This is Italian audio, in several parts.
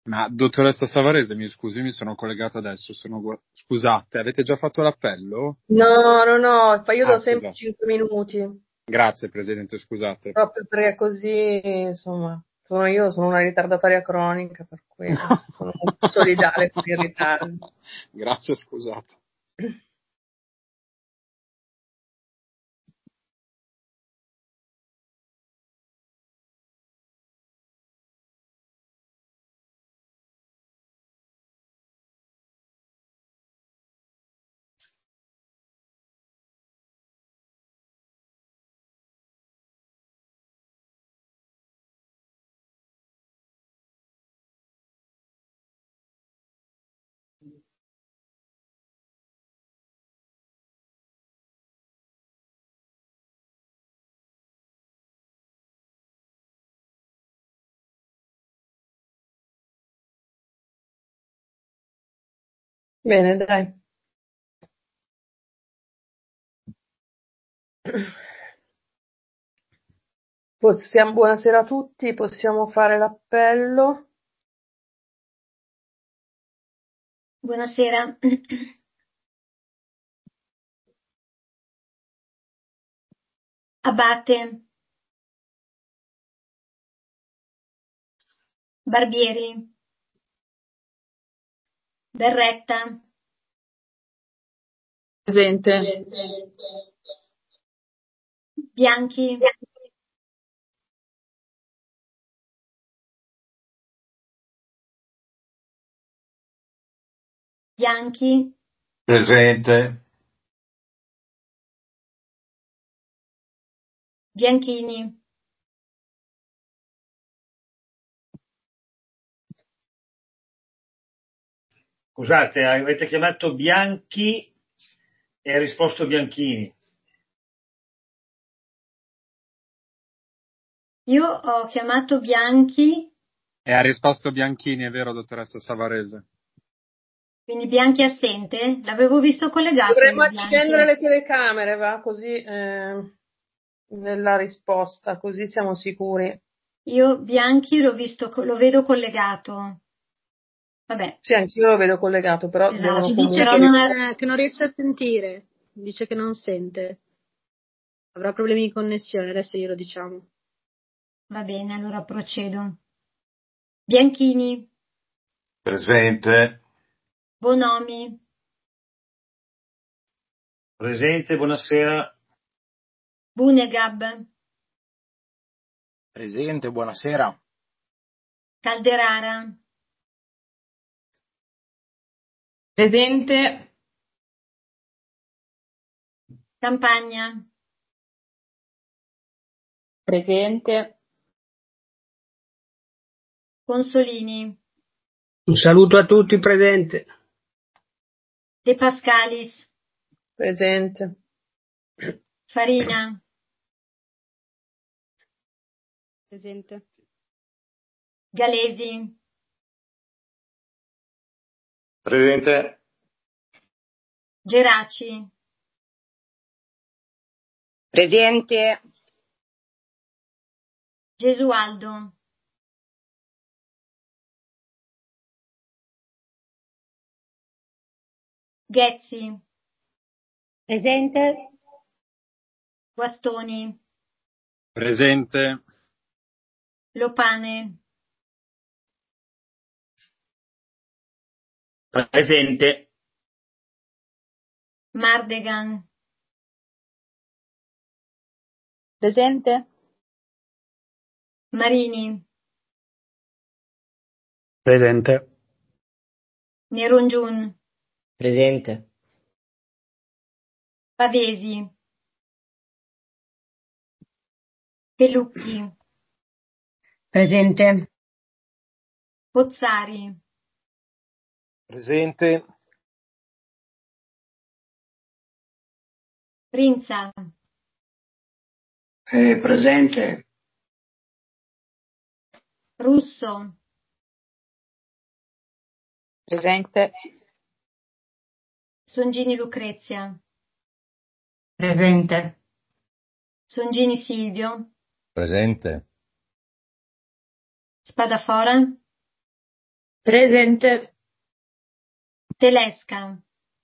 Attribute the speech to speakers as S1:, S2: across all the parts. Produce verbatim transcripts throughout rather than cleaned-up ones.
S1: Ma dottoressa Savarese, mi scusi, mi sono collegato adesso, sono... gu- scusate, avete già fatto l'appello?
S2: No, no, no, fa- io
S1: Ah,
S2: do sempre
S1: scusate.
S2: cinque minuti,
S1: Grazie, Presidente, scusate.
S2: proprio perché così, insomma, sono io sono una ritardataria cronica, per cui sono molto solidale con i ritardi.
S1: Grazie, scusate.
S2: Bene, dai. Possiamo, buonasera a tutti, possiamo fare l'appello.
S3: Buonasera. Abate. Barbieri. Berretta.
S2: Presente.
S3: Bianchi. Bianchi.
S4: Presente.
S3: Bianchini.
S5: Scusate, avete chiamato Bianchi e ha risposto Bianchini.
S3: Io ho chiamato Bianchi,
S1: E ha risposto Bianchini, è vero, dottoressa Savarese?
S3: quindi Bianchi assente. L'avevo visto collegato.
S2: Dovremmo
S3: io, Bianchi.
S2: accendere le telecamere, va, così eh, nella risposta, così siamo sicuri.
S3: Io Bianchi l'ho visto, lo vedo collegato. Vabbè.
S2: Sì, anch'io lo vedo collegato, però
S3: Esatto.
S2: devono
S6: Ci
S2: comunque...
S6: dice che non, è, che non riesce a sentire, dice che non sente. Avrà problemi di connessione, adesso glielo diciamo.
S3: Va bene, allora procedo. Bianchini.
S4: Presente.
S3: Bonomi.
S5: Presente, buonasera.
S3: Bunegab.
S7: Presente, buonasera.
S3: Calderara.
S2: Presente.
S3: Campagna.
S2: Presente.
S3: Consolini.
S8: Un saluto a tutti presenti.
S3: De Pascalis.
S2: Presente.
S3: Farina.
S6: Presente.
S3: Galesi.
S4: Presente.
S3: Geraci.
S2: Presente.
S3: Gesualdo. Ghezzi.
S6: Presente.
S3: Guastoni.
S1: Presente.
S3: Lopane.
S5: Presente.
S3: Mardegan.
S6: Presente.
S3: Marini.
S8: Presente.
S3: Nerongiun.
S8: Presente.
S3: Pavesi. Pelucchi.
S8: Presente.
S3: Pozzari.
S7: Presente.
S3: Rinza.
S8: Eh, presente.
S3: Russo.
S2: Presente.
S3: Songini Lucrezia.
S8: Presente.
S3: Songini Silvio.
S4: Presente.
S3: Spadafora.
S2: Presente.
S3: Telesca.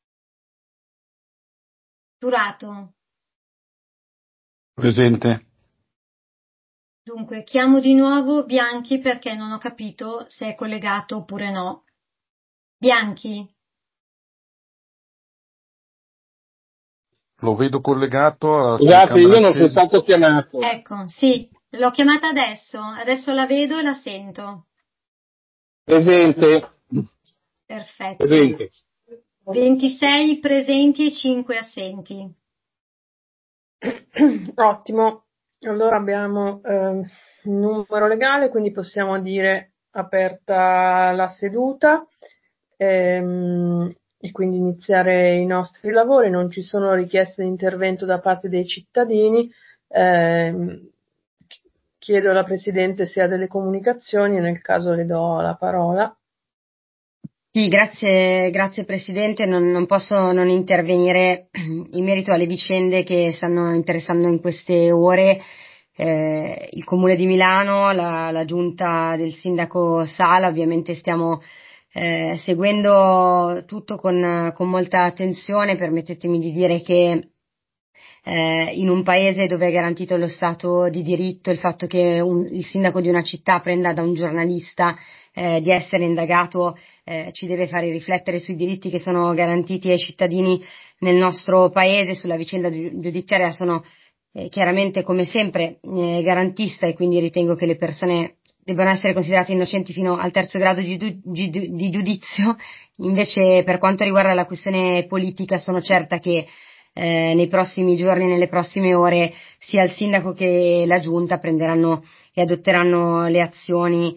S3: Turato.
S1: Presente.
S3: Dunque, chiamo di nuovo Bianchi perché non ho capito se è collegato oppure no. Bianchi.
S1: Lo vedo collegato alla
S8: Scusate, io
S1: telecamera
S8: l'ho
S1: accesa.
S8: soltanto chiamato.
S3: Ecco, sì, l'ho chiamata adesso. Adesso la vedo e la sento.
S8: Presente.
S3: Perfetto.
S8: Presente.
S3: ventisei presenti e cinque assenti.
S2: Ottimo. Allora abbiamo eh, un numero legale, quindi possiamo dire aperta la seduta ehm, e quindi iniziare i nostri lavori. Non ci sono richieste di intervento da parte dei cittadini. Ehm, chiedo alla Presidente se ha delle comunicazioni, nel caso le do la parola.
S7: Sì, grazie, grazie Presidente. Non, non posso non intervenire in merito alle vicende che stanno interessando in queste ore eh, il Comune di Milano, la, la giunta del Sindaco Sala. Ovviamente stiamo eh, seguendo tutto con, con molta attenzione. Permettetemi di dire che eh, in un paese dove è garantito lo Stato di diritto, il fatto che un, il sindaco di una città prenda da un giornalista eh, di essere indagato eh, ci deve fare riflettere sui diritti che sono garantiti ai cittadini nel nostro paese. Sulla vicenda giudiziaria sono eh, chiaramente, come sempre, eh, garantista, e quindi ritengo che le persone debbano essere considerate innocenti fino al terzo grado di, di, di giudizio. Invece, per quanto riguarda la questione politica, sono certa che Eh, nei prossimi giorni, nelle prossime ore, sia il sindaco che la giunta prenderanno e adotteranno le azioni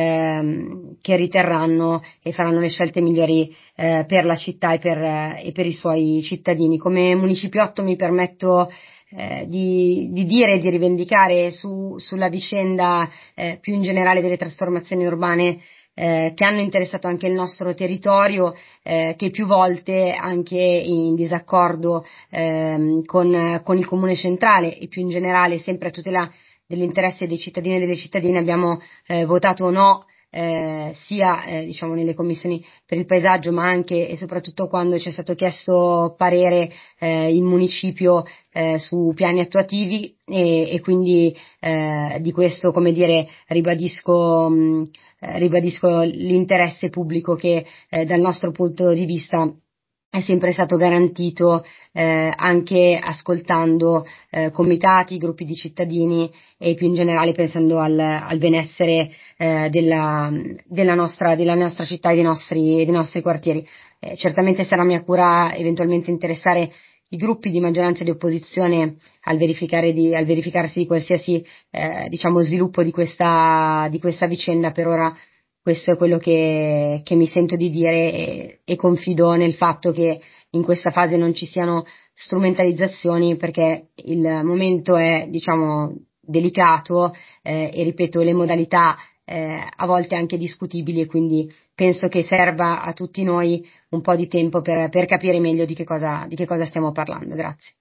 S7: ehm, che riterranno e faranno le scelte migliori eh, per la città e per, e per i suoi cittadini. Come municipiotto mi permetto eh, di, di dire e di rivendicare su, sulla vicenda eh, più in generale delle trasformazioni urbane Eh, che hanno interessato anche il nostro territorio, eh, che più volte, anche in disaccordo ehm, con, con il Comune centrale e più in generale sempre a tutela dell'interesse dei cittadini e delle cittadine, abbiamo eh, votato no, eh, sia eh, diciamo nelle commissioni per il paesaggio, ma anche e soprattutto quando ci è stato chiesto parere eh, in municipio eh, su piani attuativi, e, e quindi eh, di questo, come dire, ribadisco mh, eh, ribadisco l'interesse pubblico che eh, dal nostro punto di vista è sempre stato garantito eh, anche ascoltando eh, comitati, gruppi di cittadini e più in generale pensando al, al benessere eh, della, della, nostra, della nostra città e dei nostri, dei nostri quartieri. Eh, certamente sarà mia cura eventualmente interessare i gruppi di maggioranza e di opposizione al, verificare di, al verificarsi di qualsiasi eh, diciamo sviluppo di questa, di questa vicenda. Per ora questo è quello che, che mi sento di dire, e, e confido nel fatto che in questa fase non ci siano strumentalizzazioni, perché il momento è, diciamo, delicato eh, e ripeto, le modalità eh, a volte anche discutibili, e quindi penso che serva a tutti noi un po' di tempo per, per capire meglio di che cosa, di che cosa stiamo parlando. Grazie.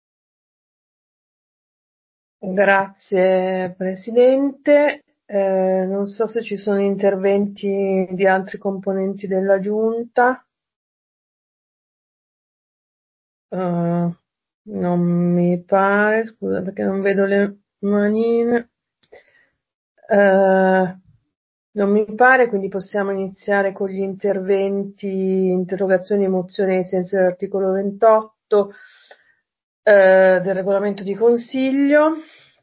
S2: Grazie Presidente. Eh, non so se ci sono interventi di altri componenti della Giunta. Uh, non mi pare, scusa perché non vedo le manine. Uh, non mi pare, quindi possiamo iniziare con gli interventi, interrogazioni e mozioni ai sensi dell'articolo ventotto uh, del regolamento di consiglio.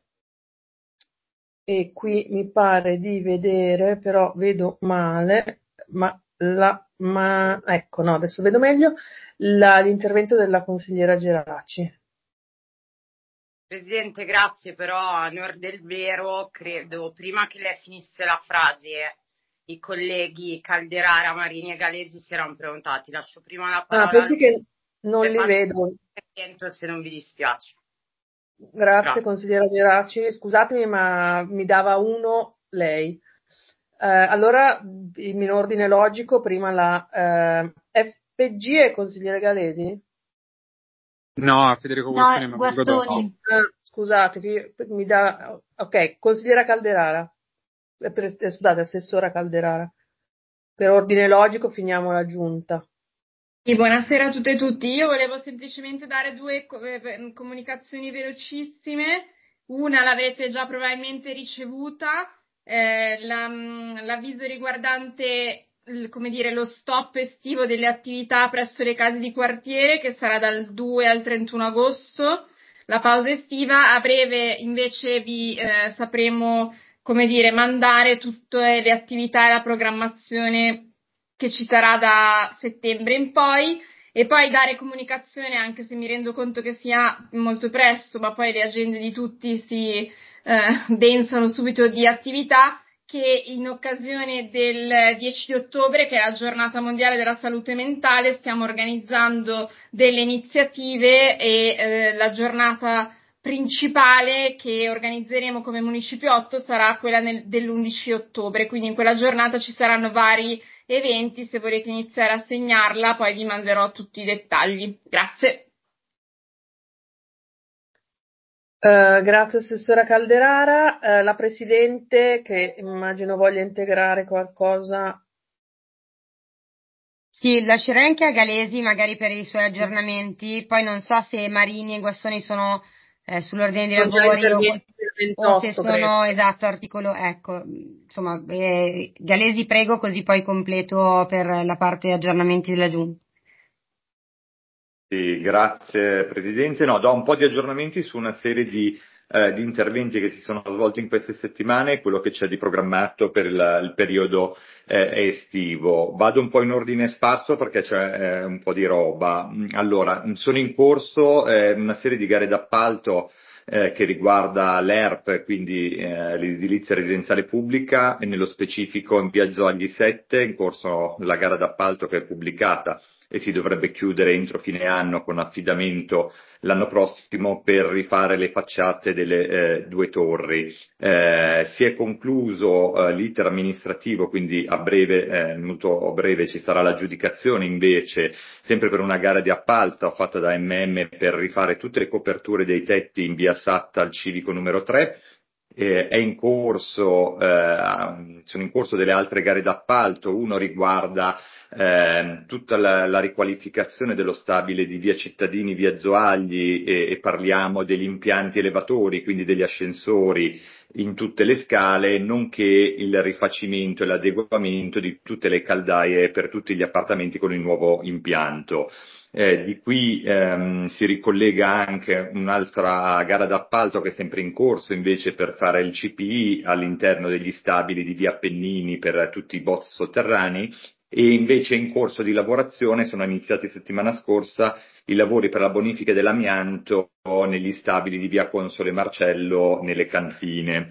S2: E qui mi pare di vedere, però vedo male, ma la ma ecco no, adesso vedo meglio la, l'intervento della consigliera Geraci.
S9: Presidente, grazie, però a onor del vero, credo, prima che lei finisse la frase, i colleghi Calderara, Marini e Galesi si erano preguntati. Lascio prima la parola.
S2: Ah, pensi che non li vedo.
S9: Se non vi dispiace.
S2: Grazie,
S9: Grazie.
S2: consigliera Geraci. Scusatemi, ma mi dava uno lei. Eh, allora, in ordine logico, prima la eh, F G e consigliere Galesi?
S1: No, Federico Guastoni,
S3: No,
S1: ma
S3: Guastoni.
S2: Ah, scusate, che mi dà... Ok, consigliera Calderara. Eh, scusate, assessora Calderara. per ordine logico finiamo la giunta.
S10: Sì, buonasera a tutte e tutti. Io volevo semplicemente dare due comunicazioni velocissime. Una l'avrete già probabilmente ricevuta, eh, la, l'avviso riguardante come dire, lo stop estivo delle attività presso le case di quartiere, che sarà dal due al trentuno agosto, la pausa estiva. A breve invece vi eh, sapremo, come dire, mandare tutte le attività e la programmazione che ci sarà da settembre in poi, e poi dare comunicazione, anche se mi rendo conto che sia molto presto, ma poi le agende di tutti si eh, densano subito di attività, che in occasione del dieci di ottobre, che è la giornata mondiale della salute mentale, stiamo organizzando delle iniziative e eh, la giornata principale che organizzeremo come Municipio otto sarà quella nel, dell'undici ottobre, quindi in quella giornata ci saranno vari eventi. Se volete iniziare a segnarla, poi vi manderò tutti i dettagli. Grazie.
S2: Uh, grazie Assessora Calderara. Uh, la Presidente, che immagino voglia integrare qualcosa.
S7: Sì, lascerei anche a Galesi magari per i suoi aggiornamenti, poi non so se Marini e Guastoni sono eh, sull'ordine dei lavori o,
S2: ventotto,
S7: o se sono,
S2: credo.
S7: esatto, articolo, ecco, insomma, eh, Galesi prego, così poi completo per la parte aggiornamenti della Giunta.
S4: Sì, grazie Presidente. No, do un po' di aggiornamenti su una serie di, eh, di interventi che si sono svolti in queste settimane e quello che c'è di programmato per il, il periodo eh, estivo. Vado un po' in ordine sparso perché c'è eh, un po' di roba. Allora, sono in corso eh, una serie di gare d'appalto eh, che riguarda l'E R P, quindi eh, l'edilizia residenziale pubblica, e nello specifico in via Zogli sette, in corso la gara d'appalto che è pubblicata e si dovrebbe chiudere entro fine anno con affidamento l'anno prossimo per rifare le facciate delle eh, due torri. Eh, si è concluso eh, l'iter amministrativo, quindi a breve, eh, molto a breve ci sarà l'aggiudicazione invece, sempre per una gara di appalto fatta da M M per rifare tutte le coperture dei tetti in via Satta al civico numero tre. Eh, è in corso, eh, sono in corso delle altre gare d'appalto. Uno riguarda eh, tutta la, la riqualificazione dello stabile di via Cittadini, via Zoagli, e, e parliamo degli impianti elevatori, quindi degli ascensori in tutte le scale, nonché il rifacimento e l'adeguamento di tutte le caldaie per tutti gli appartamenti con il nuovo impianto. Eh, di qui ehm, si ricollega anche un'altra gara d'appalto che è sempre in corso invece per fare il C P I all'interno degli stabili di via Appennini per tutti i box sotterranei, e invece in corso di lavorazione sono iniziati settimana scorsa i lavori per la bonifica dell'amianto negli stabili di via Console Marcello nelle cantine.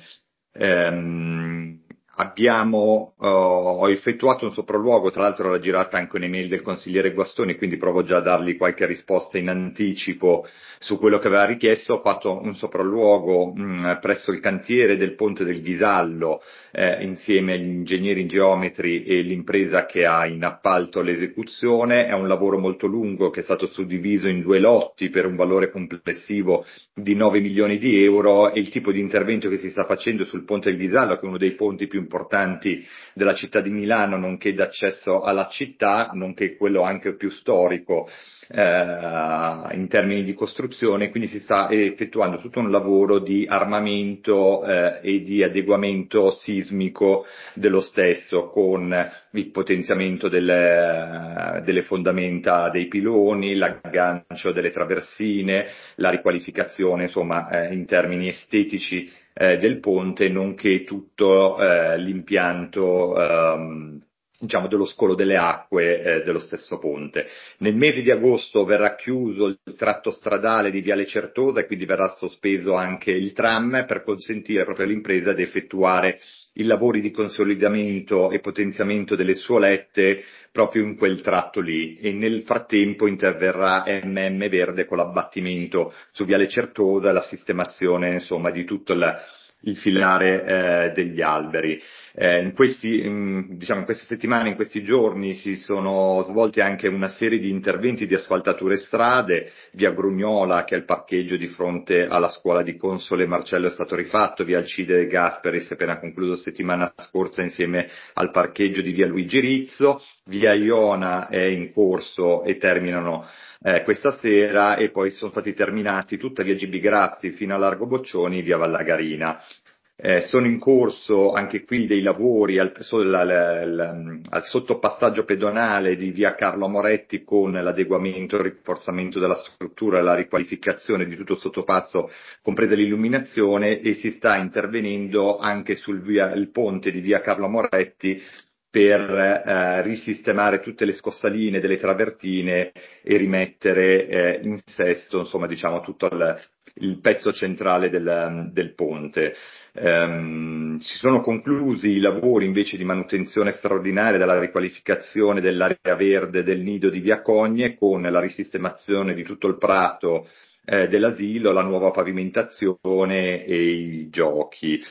S4: Ehm, Abbiamo, uh, ho effettuato un sopralluogo, tra l'altro era girata anche un'email del consigliere Guastoni, quindi provo già a dargli qualche risposta in anticipo su quello che aveva richiesto. Ho fatto un sopralluogo mh, presso il cantiere del Ponte del Ghisallo, eh, insieme agli ingegneri geometri e l'impresa che ha in appalto l'esecuzione. È un lavoro molto lungo che è stato suddiviso in due lotti per un valore complessivo di nove milioni di euro, e il tipo di intervento che si sta facendo sul Ponte del Ghisallo, che è uno dei ponti più importanti della città di Milano, nonché d'accesso alla città, nonché quello anche più storico eh, in termini di costruzione, quindi si sta effettuando tutto un lavoro di armamento eh, e di adeguamento sismico dello stesso, con il potenziamento delle, delle fondamenta dei piloni, l'aggancio delle traversine, la riqualificazione, insomma, eh, in termini estetici eh, del ponte, nonché tutto eh, l'impianto ehm, diciamo dello scolo delle acque eh, dello stesso ponte. Nel mese di agosto verrà chiuso il tratto stradale di Viale Certosa e quindi verrà sospeso anche il tram per consentire proprio all'impresa di effettuare i lavori di consolidamento e potenziamento delle suolette proprio in quel tratto lì, e nel frattempo interverrà M M Verde con l'abbattimento su Viale Certosa e la sistemazione insomma di tutto il il filare eh, degli alberi. Eh, in, questi, in, diciamo, in queste settimane, in questi giorni si sono svolti anche una serie di interventi di asfaltature strade, via Grugnola, che è il parcheggio di fronte alla scuola di Console Marcello è stato rifatto, via Alcide De Gasperis appena concluso settimana scorsa insieme al parcheggio di via Luigi Rizzo, via Iona è in corso e terminano eh, questa sera, e poi sono stati terminati tutta via G B Grazzi fino a Largo Boccioni, via Vallagarina. Eh, sono in corso anche qui dei lavori al, al, al, al sottopassaggio pedonale di via Carlo Moretti, con l'adeguamento e il rinforzamento della struttura e la riqualificazione di tutto il sottopasso, compresa l'illuminazione, e si sta intervenendo anche sul via, il ponte di via Carlo Moretti per eh, risistemare tutte le scossaline delle travertine e rimettere eh, in sesto, insomma, diciamo, tutto il, il pezzo centrale del, del ponte. Um, si sono conclusi i lavori invece di manutenzione straordinaria della riqualificazione dell'area verde del nido di via Cogne, con la risistemazione di tutto il prato eh, dell'asilo, la nuova pavimentazione e i giochi.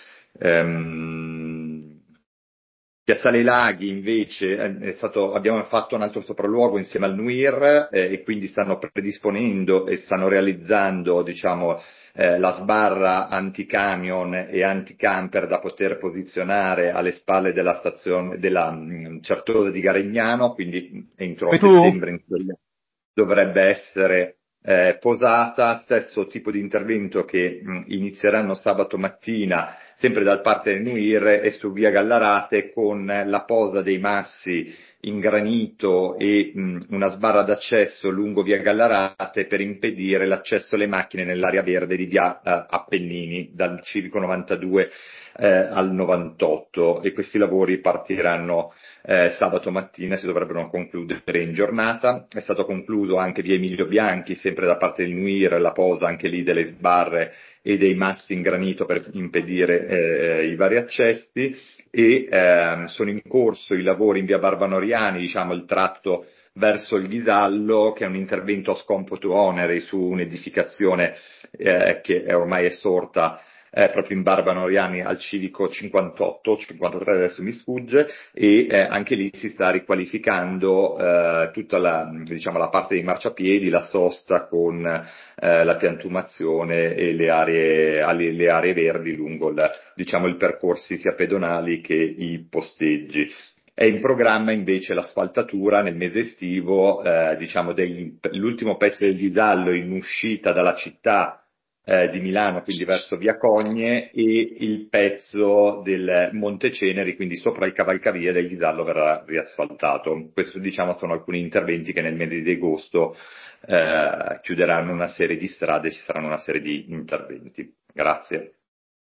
S4: Um, Piazzale Laghi invece è stato, abbiamo fatto un altro sopralluogo insieme al N U I R eh, e quindi stanno predisponendo e stanno realizzando, diciamo, eh, la sbarra anticamion e anticamper da poter posizionare alle spalle della stazione della mh, Certosa di Garegnano, quindi entro settembre in teoria dovrebbe essere eh, posata. Stesso tipo di intervento che mh, inizieranno sabato mattina sempre da parte del N U I R e su via Gallarate, con la posa dei massi in granito e mh, una sbarra d'accesso lungo via Gallarate per impedire l'accesso alle macchine nell'area verde di via eh, Appennini dal civico novantadue eh, al novantotto, e questi lavori partiranno eh, sabato mattina, si dovrebbero concludere in giornata. È stato concluso anche via Emilio Bianchi, sempre da parte del N U I R, la posa anche lì delle sbarre e dei massi in granito per impedire eh, i vari accessi, e ehm, sono in corso i lavori in via Barbanoriani, diciamo il tratto verso il Ghisallo, che è un intervento a scomputo oneri su un'edificazione eh, che è ormai è sorta eh, proprio in Barbanoriani al civico cinquantotto, cinquantatré adesso mi sfugge, e eh, anche lì si sta riqualificando eh, tutta la, diciamo, la parte dei marciapiedi, la sosta con eh, la piantumazione e le aree, le aree verdi lungo il, diciamo, il percorsi sia pedonali che i posteggi. È in programma invece l'asfaltatura nel mese estivo, eh, diciamo, degli, l'ultimo pezzo del Ghisallo in uscita dalla città eh, di Milano, quindi verso via Cogne, e il pezzo del Monte Ceneri, quindi sopra il cavalcavia del Ghisallo, verrà riasfaltato. Questi, diciamo, sono alcuni interventi che nel mese di agosto eh, chiuderanno una serie di strade e ci saranno una serie di interventi. Grazie.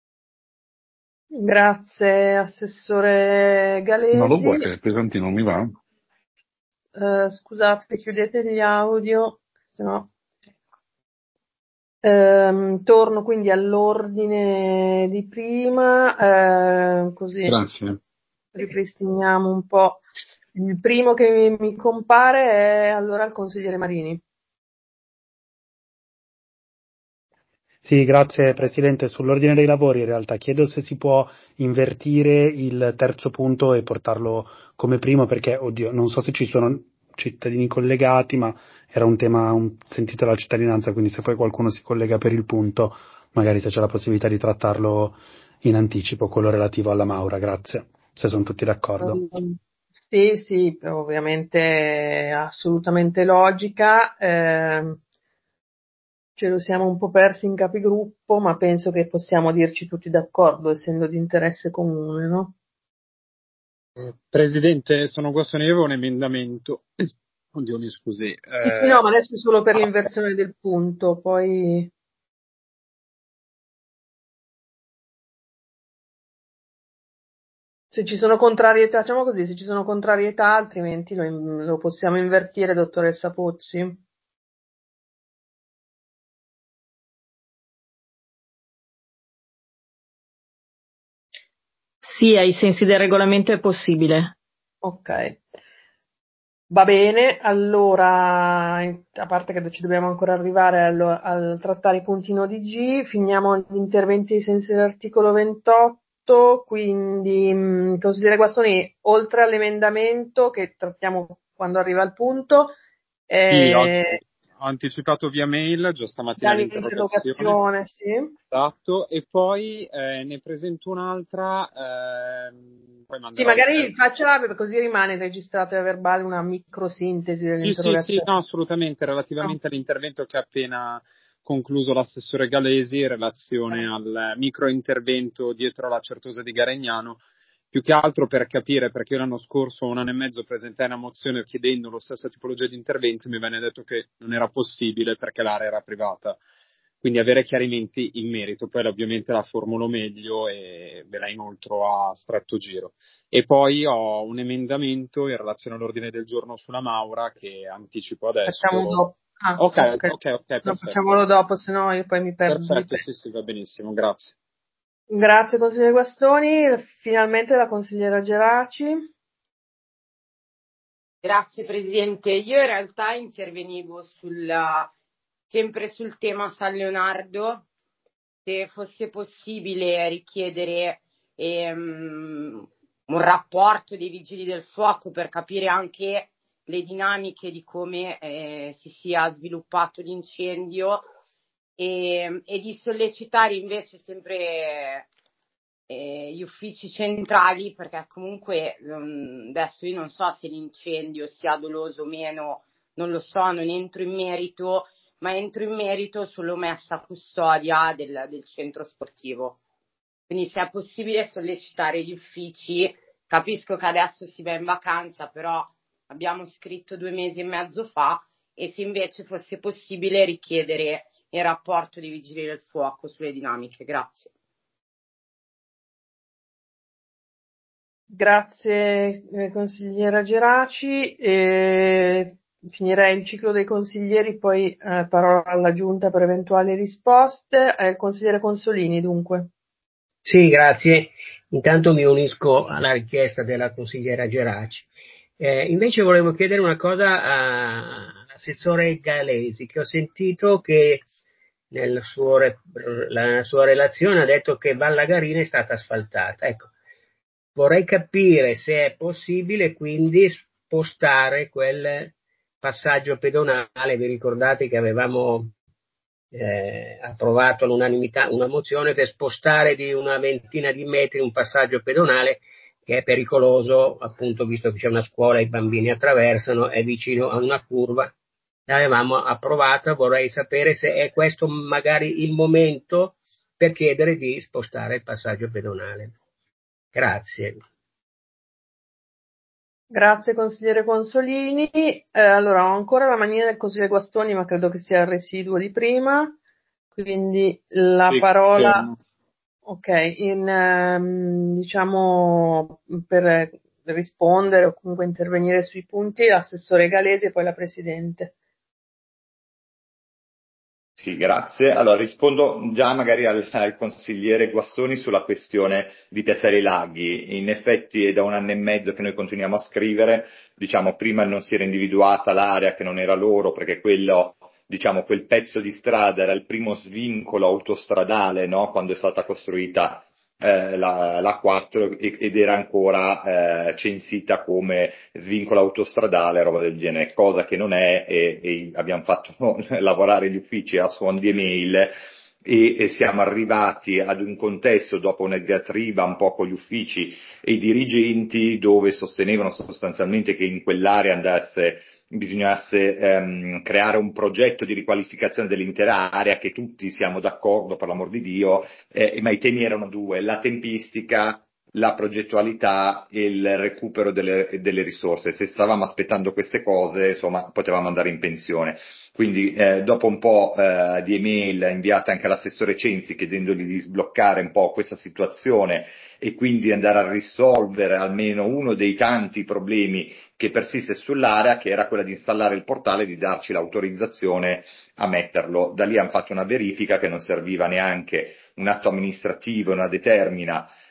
S2: Grazie, Assessore Galesi.
S1: Non lo vuoi che il pesantino non mi va?
S2: Uh, scusate, chiudete gli audio, se no. Um, torno quindi all'ordine di prima, uh, così
S1: Grazie.
S2: ripristiniamo un po'. Il primo che mi, mi compare è allora il consigliere Marini.
S11: Sì, grazie Presidente. Sull'ordine dei lavori in realtà chiedo se si può invertire il terzo punto e portarlo come primo, perché, oddio, non so se ci sono cittadini collegati, ma era un tema un, sentito dalla cittadinanza, quindi se poi qualcuno si collega per il punto, magari se c'è la possibilità di trattarlo in anticipo, quello relativo alla Maura, grazie, se sono tutti d'accordo.
S2: Um, sì, sì, ovviamente assolutamente logica. Eh, ce lo siamo un po' persi in capigruppo, ma penso che possiamo dirci tutti d'accordo, essendo di interesse comune, no?
S1: Presidente, sono Guassoni, io avevo un emendamento. Oddio, mi scusi.
S2: Sì, sì, no, ma adesso è solo per l'inversione del punto, poi... Se ci sono contrarietà, facciamo così, se ci sono contrarietà, altrimenti lo, lo possiamo invertire, dottoressa Pozzi.
S12: Sì, ai sensi del regolamento è possibile.
S2: Ok. Va bene, allora, a parte che ci dobbiamo ancora arrivare al, al trattare i punti in O D G, finiamo gli interventi ai sensi dell'articolo ventotto, quindi mh, consigliere Guastoni, oltre all'emendamento che trattiamo quando arriva il punto,
S1: Sì, oggi
S2: eh,
S1: ho anticipato via mail, già stamattina l'interrogazione.
S2: l'interrogazione, sì.
S1: Esatto, e poi eh, ne presento un'altra, ehm, poi
S2: Sì,
S1: manderò
S2: magari
S1: il-
S2: faccela così rimane registrato e verbale una microsintesi
S1: Sì, sì, sì,
S2: dell'interrogazione.
S1: no, assolutamente, relativamente
S2: No.
S1: all'intervento che ha appena concluso l'assessore Galesi in relazione al micro intervento dietro la Certosa di Garegnano, più che altro per capire, perché io l'anno scorso, un anno e mezzo, presentai una mozione chiedendo la stessa tipologia di intervento, mi venne detto che non era possibile perché l'area era privata. Quindi avere chiarimenti in merito, poi ovviamente la formulo meglio e ve la inoltro a stretto giro. E poi ho un emendamento in relazione all'ordine del giorno sulla Maura che anticipo adesso.
S2: Facciamo dopo. Ah,
S1: Ok,
S2: ok.
S1: ok, ok,
S2: No,
S1: perfetto.
S2: facciamolo dopo, sennò io poi mi perdo. mi
S1: Perfetto,
S2: perdo.
S1: sì, sì, va benissimo, grazie.
S2: Grazie consigliere Guastoni, finalmente la consigliera Geraci.
S9: Grazie Presidente. Io in realtà intervenivo sulla, sempre sul tema San Leonardo, se fosse possibile richiedere ehm, un rapporto dei vigili del fuoco per capire anche le dinamiche di come eh, si sia sviluppato l'incendio e, e di sollecitare invece sempre eh, gli uffici centrali, perché comunque um, adesso io non so se l'incendio sia doloso o meno, non lo so, non entro in merito, ma entro in merito sulla messa a custodia del, del centro sportivo. Quindi se è possibile sollecitare gli uffici, capisco che adesso si va in vacanza, però abbiamo scritto due mesi e mezzo fa, e se invece fosse possibile richiedere il rapporto dei vigili del fuoco sulle dinamiche. Grazie.
S2: Grazie eh, consigliera Geraci. E finirei il ciclo dei consiglieri, poi eh, parola alla Giunta per eventuali risposte. È il consigliere Consolini, dunque.
S12: Sì, grazie. Intanto mi unisco alla richiesta della consigliera Geraci. Eh, invece volevo chiedere una cosa all'assessore Galesi, che ho sentito che nel suo re- la sua relazione ha detto che Vallagarina è stata asfaltata. Ecco, vorrei capire se è possibile quindi spostare quel passaggio pedonale. Vi ricordate che avevamo eh, approvato all'unanimità una mozione per spostare di una ventina di metri un passaggio pedonale che è pericoloso, appunto, visto che c'è una scuola e i bambini attraversano, è vicino a una curva. L'avevamo approvata, vorrei sapere se è questo magari il momento per chiedere di spostare il passaggio pedonale. Grazie.
S2: Grazie consigliere Consolini. Eh, allora, ho ancora la manina del consigliere Guastoni, ma credo che sia il residuo di prima. Quindi la
S1: Sì,
S2: parola,
S1: fermo.
S2: ok, in, ehm, diciamo, per rispondere o comunque intervenire sui punti, l'assessore Galesi e poi la Presidente.
S4: Sì, grazie. Allora rispondo già magari al, al consigliere Guastoni sulla questione di Piazzale ai Laghi. In effetti è da un anno e mezzo che noi continuiamo a scrivere, diciamo prima non si era individuata l'area che non era loro, perché quello, diciamo, quel pezzo di strada era il primo svincolo autostradale, no? Quando è stata costruita eh, la, la quattro ed era ancora eh, censita come svincolo autostradale, roba del genere, cosa che non è, e, e abbiamo fatto lavorare gli uffici a suon di email e, e siamo arrivati ad un contesto dopo una diatriba un po' con gli uffici e i dirigenti dove sostenevano sostanzialmente che in quell'area andasse bisognasse ehm, creare un progetto di riqualificazione dell'intera area, che tutti siamo d'accordo, per l'amor di Dio, eh, ma i temi erano due: la tempistica, la progettualità e il recupero delle, delle risorse. Se stavamo aspettando queste cose, insomma, potevamo andare in pensione. Quindi eh, dopo un po' eh, di email inviate anche all'assessore Censi chiedendogli di sbloccare un po' questa situazione e quindi andare a risolvere almeno uno dei tanti problemi che persiste sull'area, che era quella di installare il portale e di darci l'autorizzazione a metterlo. Da lì hanno fatto una verifica che non serviva neanche un atto amministrativo, una determina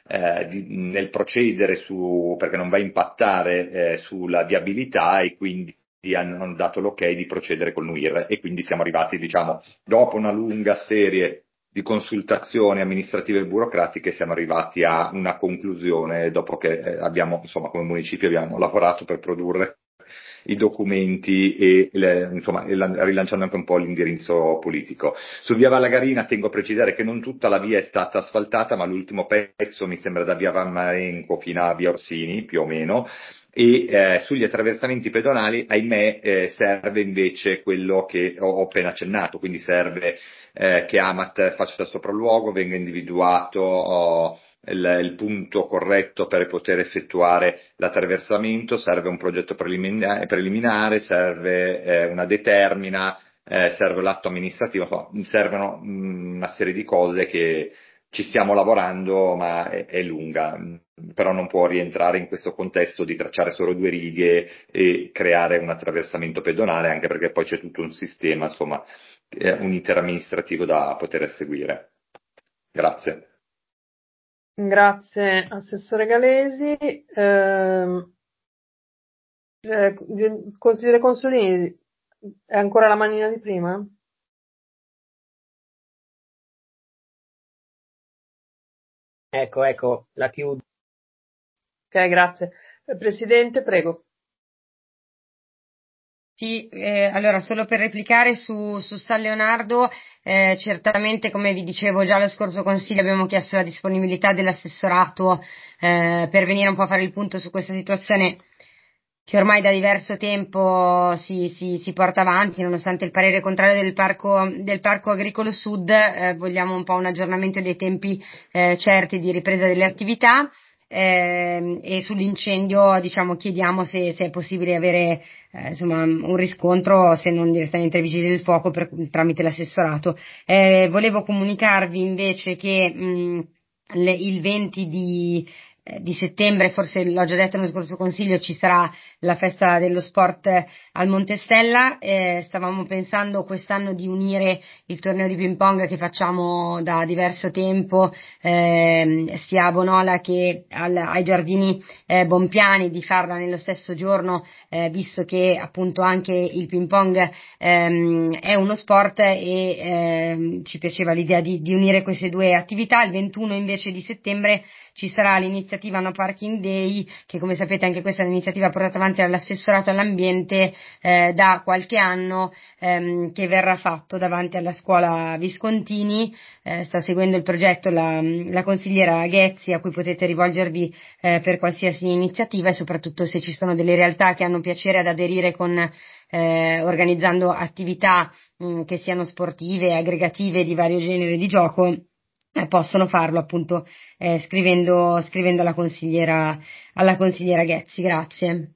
S4: eh, di, nel procedere su, perché non va a impattare eh, sulla viabilità, e quindi hanno dato l'ok di procedere con l'U I R, e quindi siamo arrivati, diciamo, dopo una lunga serie di consultazioni amministrative e burocratiche, siamo arrivati a una conclusione dopo che abbiamo, insomma, come municipio abbiamo lavorato per produrre i documenti e le, insomma, rilanciando anche un po' l'indirizzo politico. Su via Vallagarina tengo a precisare che non tutta la via è stata asfaltata, ma l'ultimo pezzo mi sembra da via Van Marenco fino a via Orsini, più o meno, e eh, sugli attraversamenti pedonali, ahimè, eh, serve invece quello che ho, ho appena accennato, quindi serve eh, che Amat faccia il sopralluogo, venga individuato oh, il, il punto corretto per poter effettuare l'attraversamento, serve un progetto preliminare, preliminare serve eh, una determina, eh, serve l'atto amministrativo, insomma, servono mh, una serie di cose che ci stiamo lavorando, ma è, è lunga, però non può rientrare in questo contesto di tracciare solo due righe e creare un attraversamento pedonale, anche perché poi c'è tutto un sistema, insomma, eh, un iter amministrativo da poter seguire. Grazie.
S2: Grazie, Assessore Galesi. Eh, eh, consigliere Consolini, è ancora la manina di prima?
S12: Ecco, ecco, la chiudo.
S2: Ok, grazie. Presidente, prego.
S7: Sì, eh, allora solo per replicare su, su San Leonardo, eh, certamente come vi dicevo già lo scorso consiglio abbiamo chiesto la disponibilità dell'assessorato eh, per venire un po' a fare il punto su questa situazione che ormai da diverso tempo si, si, si porta avanti, nonostante il parere contrario del Parco, del Parco Agricolo Sud, eh, vogliamo un po' un aggiornamento dei tempi eh, certi di ripresa delle attività. Eh, e sull'incendio diciamo chiediamo se, se è possibile avere eh, insomma un riscontro, se non direttamente ai vigili del fuoco per, tramite l'assessorato. Eh, volevo comunicarvi invece che mh, le, il venti di di settembre, forse l'ho già detto nello scorso consiglio, ci sarà la festa dello sport al Montestella. Eh, stavamo pensando quest'anno di unire il torneo di ping pong che facciamo da diverso tempo eh, sia a Bonola che al, ai giardini eh, Bompiani, di farla nello stesso giorno, eh, visto che appunto anche il ping pong ehm, è uno sport e ehm, ci piaceva l'idea di, di unire queste due attività. Il ventuno invece di settembre ci sarà l'iniziativa No Parking Day, che come sapete anche questa è un'iniziativa portata avanti dall'assessorato all'ambiente eh, da qualche anno, ehm, che verrà fatto davanti alla scuola Viscontini. Eh, sta seguendo il progetto la, la consigliera Ghezzi, a cui potete rivolgervi eh, per qualsiasi iniziativa, e soprattutto se ci sono delle realtà che hanno piacere ad aderire con eh, organizzando attività mh, che siano sportive, aggregative di vario genere di gioco, possono farlo appunto eh, scrivendo, scrivendo alla consigliera, alla consigliera Ghezzi. Grazie.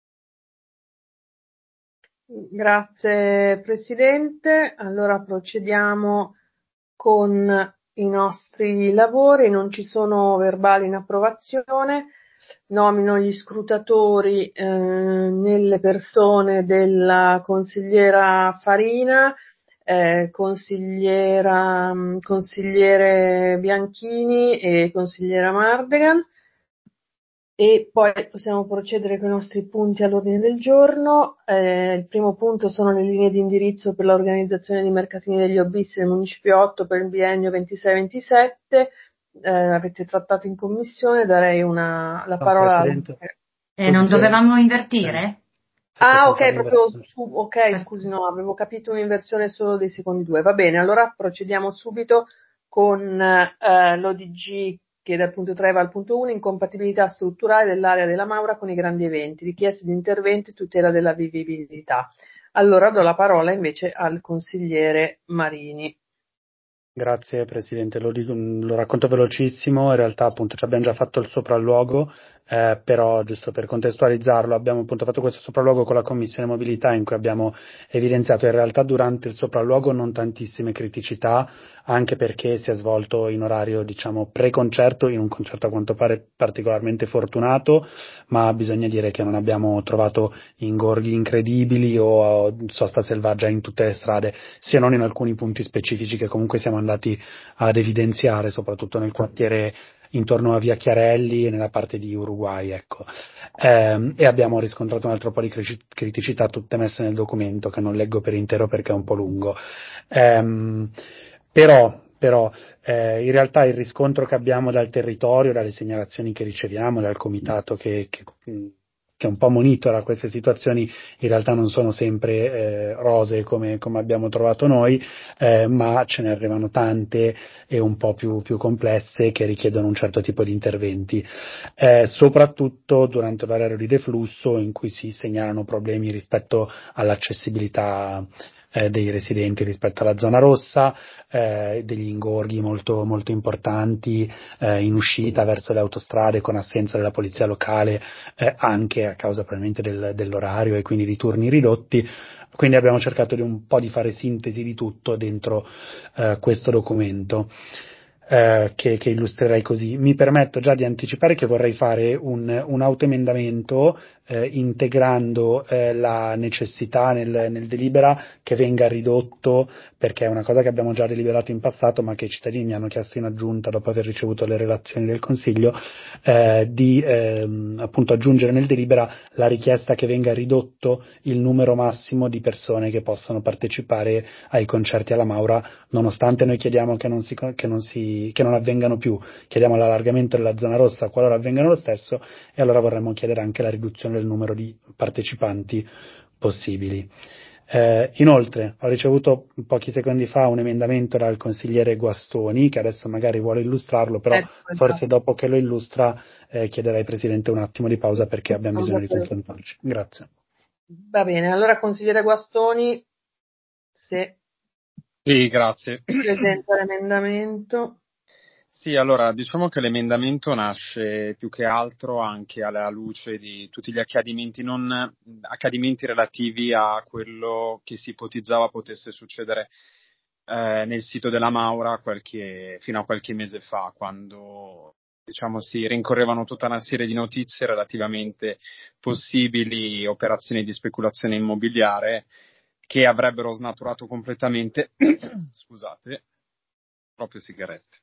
S2: Grazie Presidente. Allora procediamo con i nostri lavori. Non ci sono verbali in approvazione. Nomino gli scrutatori eh, nelle persone della consigliera Farina, Eh, consigliera, consigliere Bianchini e consigliera Mardegan, e poi possiamo procedere con i nostri punti all'ordine del giorno. Eh, il primo punto sono le linee di indirizzo per l'organizzazione dei mercatini degli hobbyisti del Municipio otto per il biennio ventisei ventisette. Eh, avete trattato in commissione, darei una, la
S11: No,
S2: parola
S11: Presidente.
S3: Eh, non dovevamo invertire?
S2: Ah, ok, proprio su, ok, scusi, no, avevo capito un'inversione solo dei secondi due. Va bene, allora procediamo subito con eh, l'O D G che dal punto tre va al punto uno, incompatibilità strutturale dell'area della Maura con i grandi eventi, richieste di intervento e tutela della vivibilità. Allora do la parola invece al consigliere Marini.
S11: Grazie Presidente, lo, dico, lo racconto velocissimo, in realtà appunto ci abbiamo già fatto il sopralluogo, eh, però giusto per contestualizzarlo abbiamo appunto fatto questo sopralluogo con la Commissione Mobilità, in cui abbiamo evidenziato in realtà durante il sopralluogo non tantissime criticità, anche perché si è svolto in orario diciamo pre-concerto, in un concerto a quanto pare particolarmente fortunato, ma bisogna dire che non abbiamo trovato ingorghi incredibili o sosta selvaggia in tutte le strade, se non in alcuni punti specifici che comunque siamo andati ad evidenziare, soprattutto nel quartiere intorno a Via Chiarelli e nella parte di Uruguay, ecco. Eh, e abbiamo riscontrato un altro po' di criticità, tutte messe nel documento, che non leggo per intero perché è un po' lungo. Eh, però però eh, in realtà il riscontro che abbiamo dal territorio, dalle segnalazioni che riceviamo, dal comitato che, che, che un po' monitora queste situazioni, in realtà non sono sempre eh, rosee come, come abbiamo trovato noi, eh, ma ce ne arrivano tante e un po' più, più complesse che richiedono un certo tipo di interventi, eh, soprattutto durante l'orario di deflusso in cui si segnalano problemi rispetto all'accessibilità Eh, dei residenti rispetto alla zona rossa, eh, degli ingorghi molto, molto importanti eh, in uscita verso le autostrade con assenza della polizia locale, eh, anche a causa probabilmente del, dell'orario e quindi di turni ridotti. Quindi abbiamo cercato di un po' di fare sintesi di tutto dentro eh, questo documento. Eh, che, che illustrerei così. Mi permetto già di anticipare che vorrei fare un, un autoemendamento eh, integrando eh, la necessità nel, nel delibera che venga ridotto, perché è una cosa che abbiamo già deliberato in passato ma che i cittadini mi hanno chiesto in aggiunta dopo aver ricevuto le relazioni del Consiglio, eh, di ehm, appunto aggiungere nel delibera la richiesta che venga ridotto il numero massimo di persone che possano partecipare ai concerti alla Maura, nonostante noi chiediamo che non si, che non si, che non avvengano più, chiediamo l'allargamento della zona rossa qualora avvengano lo stesso, e allora vorremmo chiedere anche la riduzione del numero di partecipanti possibili. Eh, inoltre ho ricevuto pochi secondi fa un emendamento dal consigliere Guastoni che adesso magari vuole illustrarlo, però
S2: Ecco,
S11: forse
S2: esatto.
S11: dopo che lo illustra eh, chiederei Presidente un attimo di pausa perché abbiamo bisogno di confrontarci. Grazie.
S2: Va bene, allora consigliere Guastoni, se
S1: Sì, grazie.
S2: presenta l'emendamento.
S1: Sì, allora diciamo che l'emendamento nasce più che altro anche alla luce di tutti gli accadimenti, non accadimenti relativi a quello che si ipotizzava potesse succedere eh, nel sito della Maura qualche, fino a qualche mese fa, quando diciamo si rincorrevano tutta una serie di notizie relativamente possibili operazioni di speculazione immobiliare che avrebbero snaturato completamente, scusate, proprio sigarette.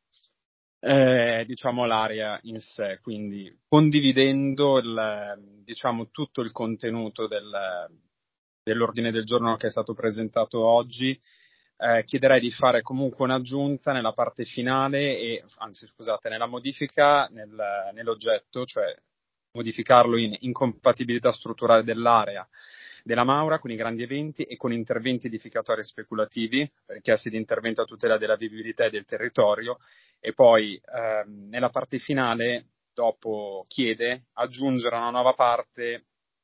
S1: Eh, diciamo l'area in sé, quindi condividendo il, diciamo, tutto il contenuto del, dell'ordine del giorno che è stato presentato oggi, eh, chiederei di fare comunque un'aggiunta nella parte finale e, anzi scusate, nella modifica nel, nell'oggetto, cioè modificarlo in incompatibilità strutturale dell'area della Maura con i grandi eventi e con interventi edificatori speculativi, richiesti di intervento a tutela della vivibilità e del territorio, e poi ehm, nella parte finale dopo chiede aggiungere una nuova parte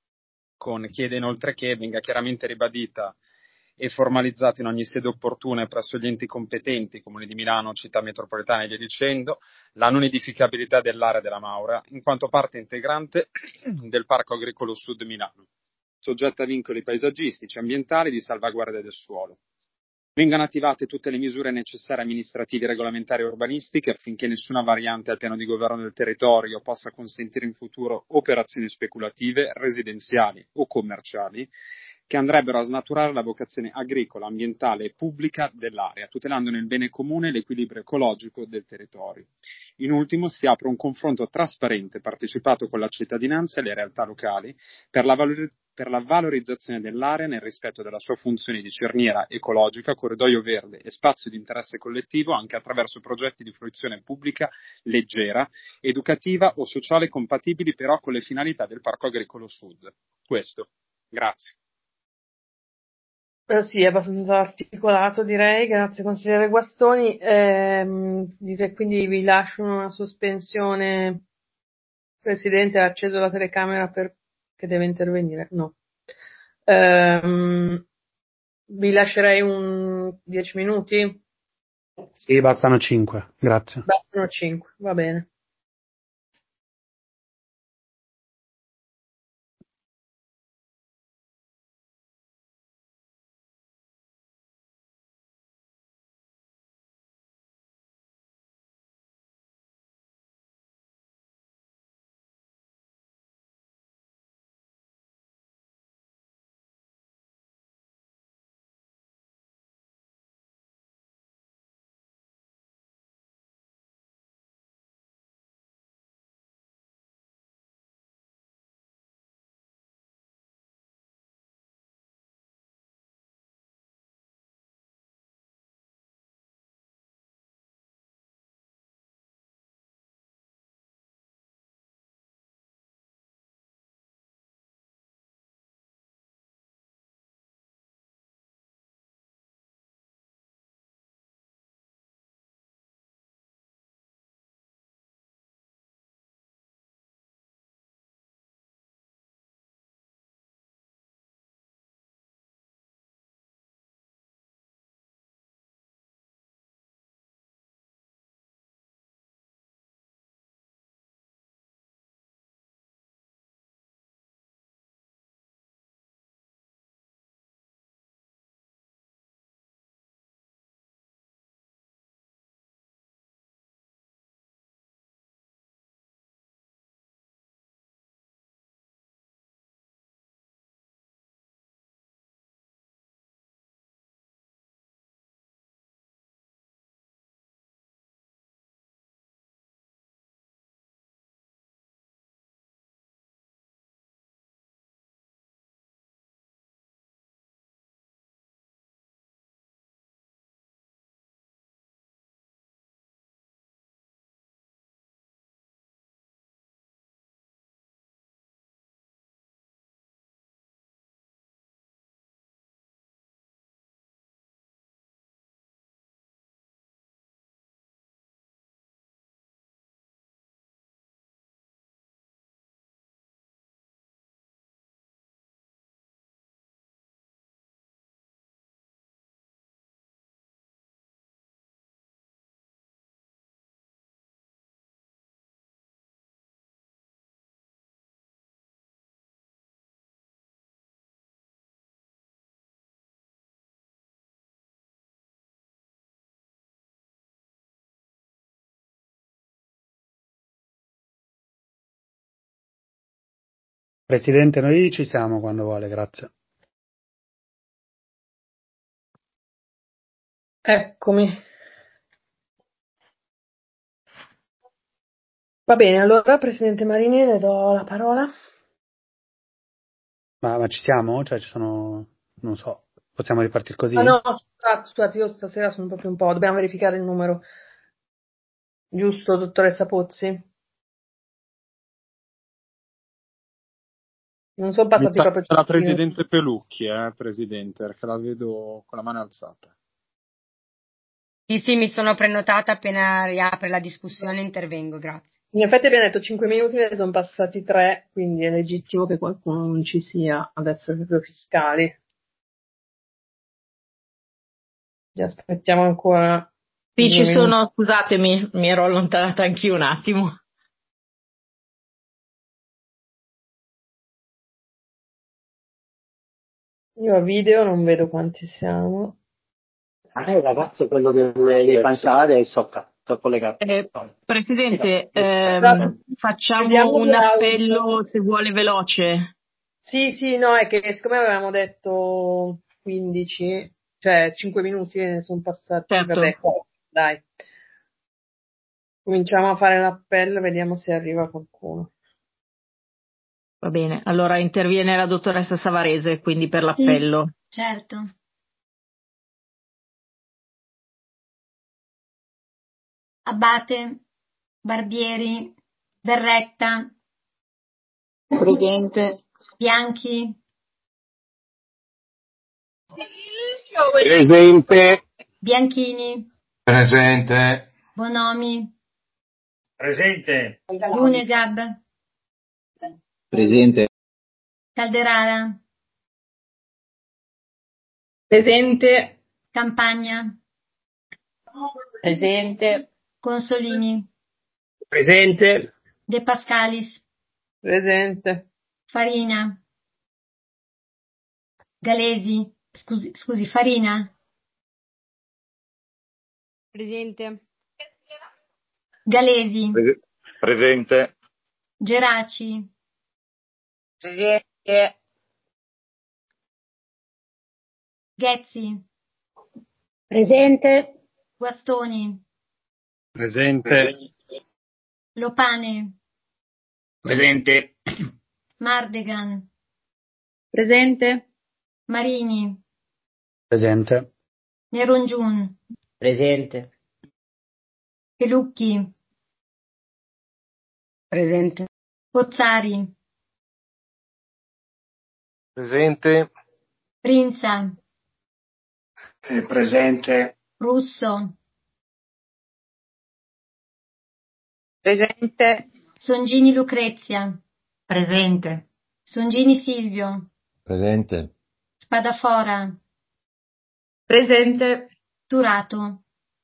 S1: con chiede inoltre che venga chiaramente ribadita e formalizzata in ogni sede opportuna e presso gli enti competenti, Comune di Milano, Città metropolitana e via dicendo, la non edificabilità dell'area della Maura, in quanto parte integrante del Parco Agricolo Sud Milano, soggetta a vincoli paesaggistici, ambientali e di salvaguardia del suolo. Vengano attivate tutte le misure necessarie amministrative, regolamentari e urbanistiche affinché nessuna variante al piano di governo del territorio possa consentire in futuro operazioni speculative, residenziali o commerciali che andrebbero a snaturare la vocazione agricola, ambientale e pubblica dell'area, tutelandone il bene comune e l'equilibrio ecologico del territorio. In ultimo si apre un confronto trasparente e partecipato con la cittadinanza e le realtà locali per la valorizzazione per la valorizzazione dell'area nel rispetto della sua funzione di cerniera ecologica, corridoio verde e spazio di interesse collettivo anche attraverso progetti di fruizione pubblica leggera, educativa o sociale compatibili però con le finalità del Parco Agricolo Sud. Questo. Grazie.
S2: Eh, sì, è abbastanza articolato direi, grazie consigliere Guastoni. Ehm, direi quindi vi lascio una sospensione. Presidente, ha acceso la telecamera perché deve intervenire? No. Ehm, vi lascerei un dieci minuti?
S11: Sì, bastano cinque, grazie.
S2: Bastano cinque, va bene.
S11: Presidente, noi ci siamo quando vuole, grazie.
S2: Eccomi. Va bene, allora Presidente Marini, le do la parola.
S11: Ma, ma ci siamo? Cioè ci sono, non so, possiamo ripartire così?
S2: Ah no, scusate, scusate, io stasera sono proprio un po', dobbiamo verificare il numero. Giusto, dottoressa Pozzi? Non sono passati proprio
S1: C'è la
S2: cinque minuti.
S1: Presidente Pelucchi, eh, Presidente, perché la vedo con la mano alzata.
S7: Sì, sì, mi sono prenotata, appena riapre la discussione intervengo, grazie.
S2: In effetti abbiamo detto cinque minuti, ne sono passati tre, quindi è legittimo che qualcuno non ci sia ad essere proprio fiscali. Li aspettiamo ancora.
S13: Sì,
S2: due
S13: ci
S2: minuti.
S13: sono, scusatemi, mi ero allontanata anch'io un attimo.
S2: Io a video non vedo quanti siamo.
S12: Ah, il ragazzo, quello delle panzane, è sopra, sto collegato.
S13: Eh, Presidente, ehm,
S2: Esatto.
S13: facciamo
S2: Vediamo
S13: un
S2: di
S13: appello
S2: audio.
S13: se vuole veloce.
S2: Sì, sì, no, è che siccome avevamo detto quindici, cioè cinque minuti ne sono passati,
S13: Certo.
S2: vabbè, dai. Cominciamo a fare l'appello e vediamo se arriva qualcuno.
S13: Va bene, allora interviene la dottoressa Savarese, quindi per l'appello.
S3: Sì, certo. Abate, Barbieri, Berretta.
S14: Presente.
S3: Bianchi.
S8: Presente.
S3: Bianchini.
S15: Presente.
S3: Bonomi.
S5: Presente.
S3: Lunegab.
S14: Presente.
S3: Calderara.
S10: Presente.
S3: Campagna.
S9: Presente.
S3: Consolini.
S12: Presente.
S3: De Pascalis.
S2: Presente.
S3: Farina. Galesi. Scusi, scusi, Farina.
S6: Presente.
S3: Galesi.
S4: Pre- presente.
S3: Geraci.
S9: Presente.
S3: Ghezzi.
S6: Presente.
S3: Guastoni.
S1: Presente.
S3: Lopane.
S5: Presente.
S3: Mardegan.
S6: Presente.
S3: Marini.
S11: Presente.
S3: Nerongiun.
S12: Presente.
S3: Pelucchi.
S7: Presente.
S3: Pozzari.
S8: Presente.
S3: Prinza.
S8: Sì, presente.
S3: Russo.
S9: Presente.
S3: Songini Lucrezia.
S13: Presente.
S3: Songini Silvio.
S15: Presente.
S3: Spadafora.
S13: Presente.
S3: Turato.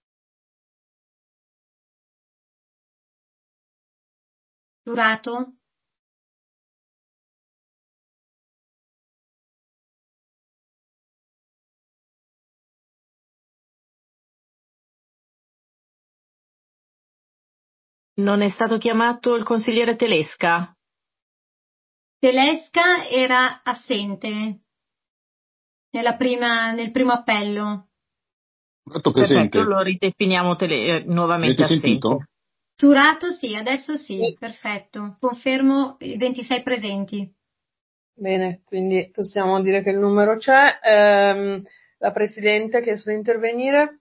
S3: Turato.
S13: Non è stato chiamato il consigliere Telesca?
S3: Telesca era assente nella prima, nel primo appello.
S15: Fatto presente.
S13: Perfetto, lo ridefiniamo tele- eh, nuovamente
S15: Avete
S13: assente.
S15: sentito?
S3: Turato sì, adesso sì, perfetto. Confermo i ventisei presenti.
S2: Bene, quindi possiamo dire che il numero c'è. Ehm, la Presidente ha chiesto di intervenire.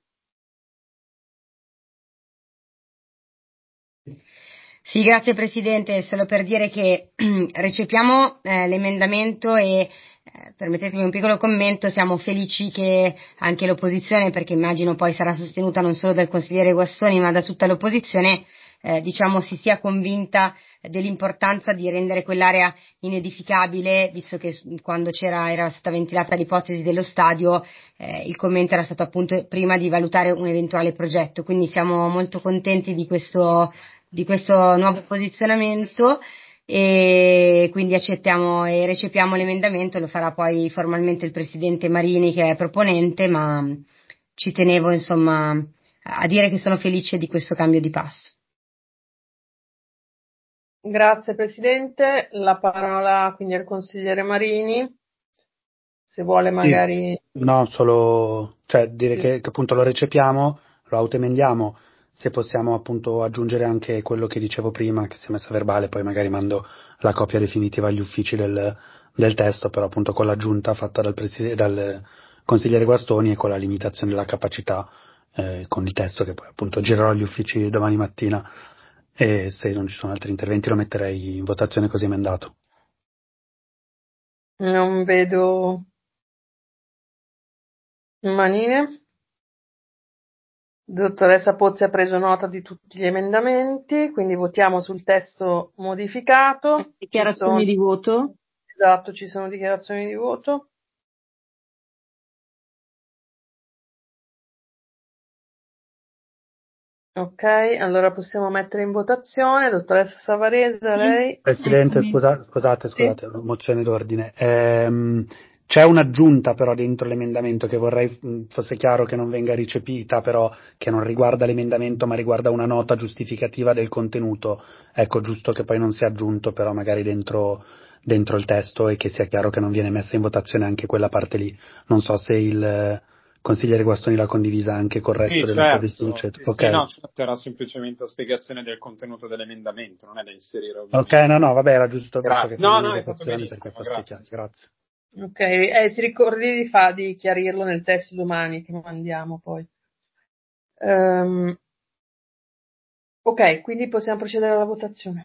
S7: Sì, grazie Presidente, solo per dire che recepiamo eh, l'emendamento e eh, permettetemi un piccolo commento, siamo felici che anche l'opposizione, perché immagino poi sarà sostenuta non solo dal consigliere Guassoni ma da tutta l'opposizione, eh, diciamo si sia convinta dell'importanza di rendere quell'area inedificabile, visto che quando c'era era stata ventilata l'ipotesi dello stadio, eh, il commento era stato appunto prima di valutare un eventuale progetto, quindi siamo molto contenti di questo di questo nuovo posizionamento e quindi accettiamo e recepiamo l'emendamento, lo farà poi formalmente il Presidente Marini che è proponente, ma ci tenevo insomma a dire che sono felice di questo cambio di passo.
S2: Grazie Presidente, la parola quindi al consigliere Marini, se vuole magari...
S11: Sì, no, solo cioè, dire
S2: sì.
S11: che, che appunto lo recepiamo, lo autoemendiamo, se possiamo appunto aggiungere anche quello che dicevo prima, che si è messa a verbale, poi magari mando la copia definitiva agli uffici del, del testo, però appunto con l'aggiunta fatta dal, preside- dal consigliere Guastoni e con la limitazione della capacità eh, con il testo che poi appunto girerò agli uffici domani mattina e se non ci sono altri interventi lo metterei in votazione così emendato.
S2: Non vedo manine. Dottoressa Pozzi ha preso nota di tutti gli emendamenti, quindi votiamo sul testo modificato.
S13: Dichiarazioni
S2: sono...
S13: di voto.
S2: Esatto, ci sono dichiarazioni di voto. Ok, allora possiamo mettere in votazione. Dottoressa Savarese, lei.
S11: Presidente, scusa, scusate, scusate, sì. Mozione d'ordine. Ehm, c'è un'aggiunta però dentro l'emendamento che vorrei fosse chiaro che non venga ricepita, però che non riguarda l'emendamento ma riguarda una nota giustificativa del contenuto. Ecco, giusto che poi non sia aggiunto però magari dentro, dentro il testo e che sia chiaro che non viene messa in votazione anche quella parte lì. Non so se il consigliere Guastoni l'ha condivisa anche col resto
S1: sì,
S11: delle
S1: certo.
S11: posizioni.
S1: Sì,
S11: okay.
S1: sì, no, certo, era semplicemente la spiegazione del contenuto dell'emendamento, non è da inserire ovviamente.
S11: Ok, no, no, vabbè, era giusto, giusto che
S1: no,
S11: fosse
S1: no,
S11: in votazione perché fosse chiaro. Grazie.
S2: Ok, eh, si ricordi di, fa, di chiarirlo nel testo domani che mandiamo poi. Um, ok, quindi possiamo procedere alla votazione.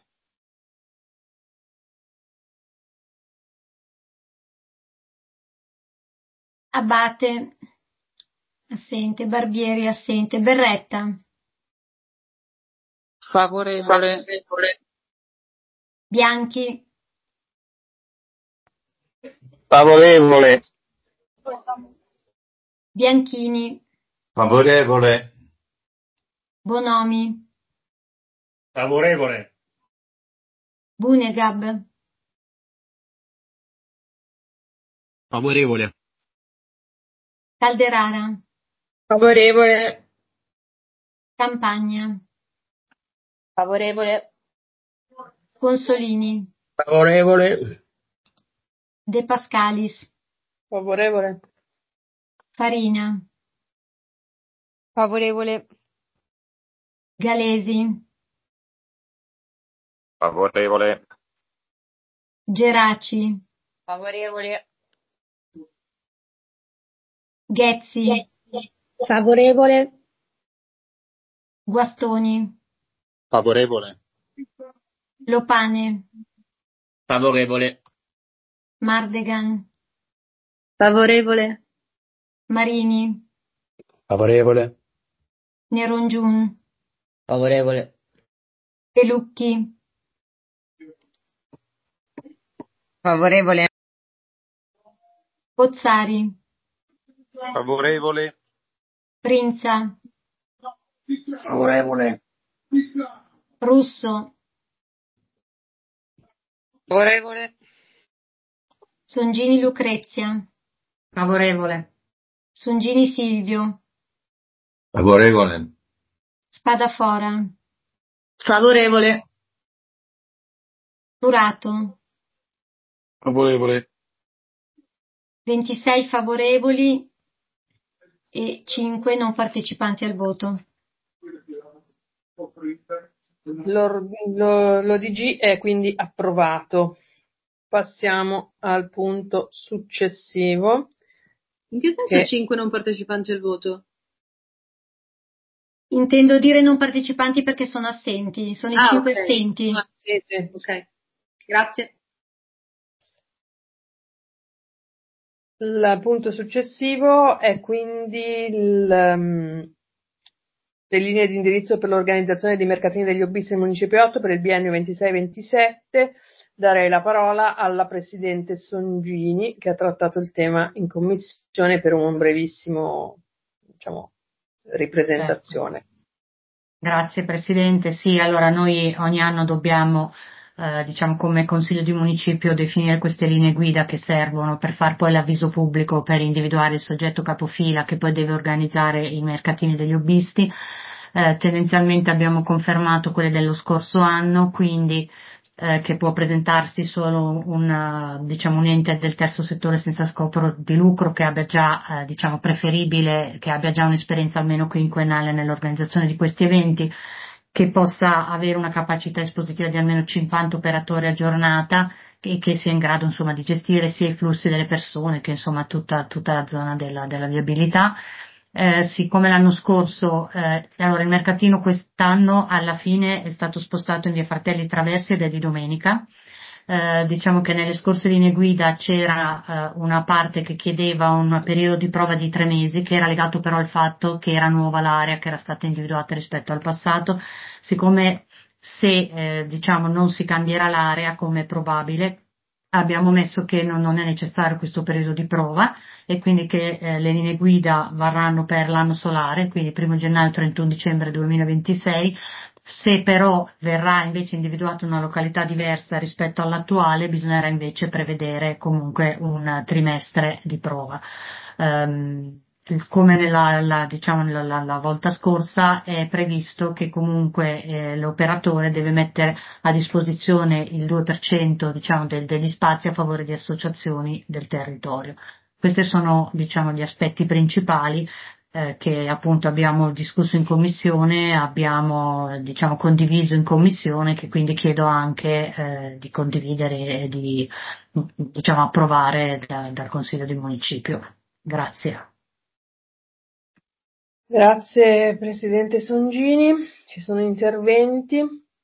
S3: Abate, assente, Barbieri, assente, Berretta.
S14: Favorevole.
S3: Bianchi.
S14: Favorevole.
S3: Bianchini.
S15: Favorevole.
S3: Bonomi.
S5: Favorevole.
S3: Bunegab.
S16: Favorevole.
S3: Calderara.
S10: Favorevole.
S3: Campagna.
S10: Favorevole.
S3: Consolini.
S12: Favorevole.
S3: De Pascalis.
S2: Favorevole.
S3: Farina.
S6: Favorevole.
S3: Galesi.
S4: Favorevole.
S3: Geraci.
S9: Favorevole.
S3: Ghezzi.
S6: Favorevole.
S3: Guastoni.
S1: Favorevole.
S3: Lopane.
S16: Favorevole.
S3: Mardegan.
S6: Favorevole.
S3: Marini.
S11: Favorevole.
S3: Nerongiun.
S16: Favorevole.
S3: Pelucchi.
S7: Favorevole.
S3: Pozzari.
S4: Favorevole.
S3: Prinza.
S8: Favorevole.
S3: Russo.
S9: Favorevole.
S3: Songini Lucrezia.
S13: Favorevole.
S3: Songini Silvio.
S15: Favorevole.
S3: Spadafora.
S6: Favorevole.
S3: Turato.
S14: Favorevole.
S3: ventisei favorevoli e cinque non partecipanti al voto.
S2: L'O D G è quindi approvato. Passiamo al punto successivo.
S6: In che senso
S2: che...
S6: cinque non partecipanti al voto?
S3: Intendo dire non partecipanti perché sono assenti, sono i
S6: ah,
S3: cinque
S6: okay.
S3: assenti.
S6: Ah, sì, sì, ok. Grazie.
S2: Il punto successivo è quindi il, um, le linee di indirizzo per l'organizzazione dei mercatini degli hobbisti del Municipio otto per il biennio ventisei ventisette. Darei la parola alla Presidente Songini che ha trattato il tema in commissione per un brevissimo, diciamo, ripresentazione.
S13: Certo. Grazie Presidente. Sì, allora noi ogni anno dobbiamo Eh, diciamo come Consiglio di Municipio definire queste linee guida che servono per far poi l'avviso pubblico per individuare il soggetto capofila che poi deve organizzare i mercatini degli hobbisti. Eh, tendenzialmente abbiamo confermato quelle dello scorso anno, quindi eh, che può presentarsi solo un, diciamo, un ente del terzo settore senza scopo di lucro che abbia già, eh, diciamo, preferibile, che abbia già un'esperienza almeno quinquennale nell'organizzazione di questi eventi, che possa avere una capacità espositiva di almeno cinquanta operatori a giornata e che sia in grado, insomma, di gestire sia i flussi delle persone che, insomma, tutta, tutta la zona della, della viabilità. Eh, siccome l'anno scorso, eh, allora il mercatino quest'anno alla fine è stato spostato in via Fratelli Traversi ed è di domenica. Eh, diciamo che nelle scorse linee guida c'era eh, una parte che chiedeva un periodo di prova di tre mesi, che era legato però al fatto che era nuova l'area che era stata individuata rispetto al passato. Siccome se eh, diciamo non si cambierà l'area, come è probabile, abbiamo messo che non, non è necessario questo periodo di prova e quindi che eh, le linee guida varranno per l'anno solare, quindi primo gennaio trentuno dicembre duemilaventisei. Se però verrà invece individuata una località diversa rispetto all'attuale, bisognerà invece prevedere comunque un trimestre di prova. Um, come nella, la, diciamo, nella, la, la volta scorsa è previsto che comunque eh, l'operatore deve mettere a disposizione il due per cento diciamo, del, degli spazi a favore di associazioni del territorio. Questi sono diciamo, gli aspetti principali eh, che appunto abbiamo discusso in commissione, abbiamo diciamo, condiviso in commissione, che quindi chiedo anche eh, di condividere e di diciamo, approvare da, dal Consiglio di Municipio. Grazie.
S2: Grazie Presidente Songini. Ci sono interventi?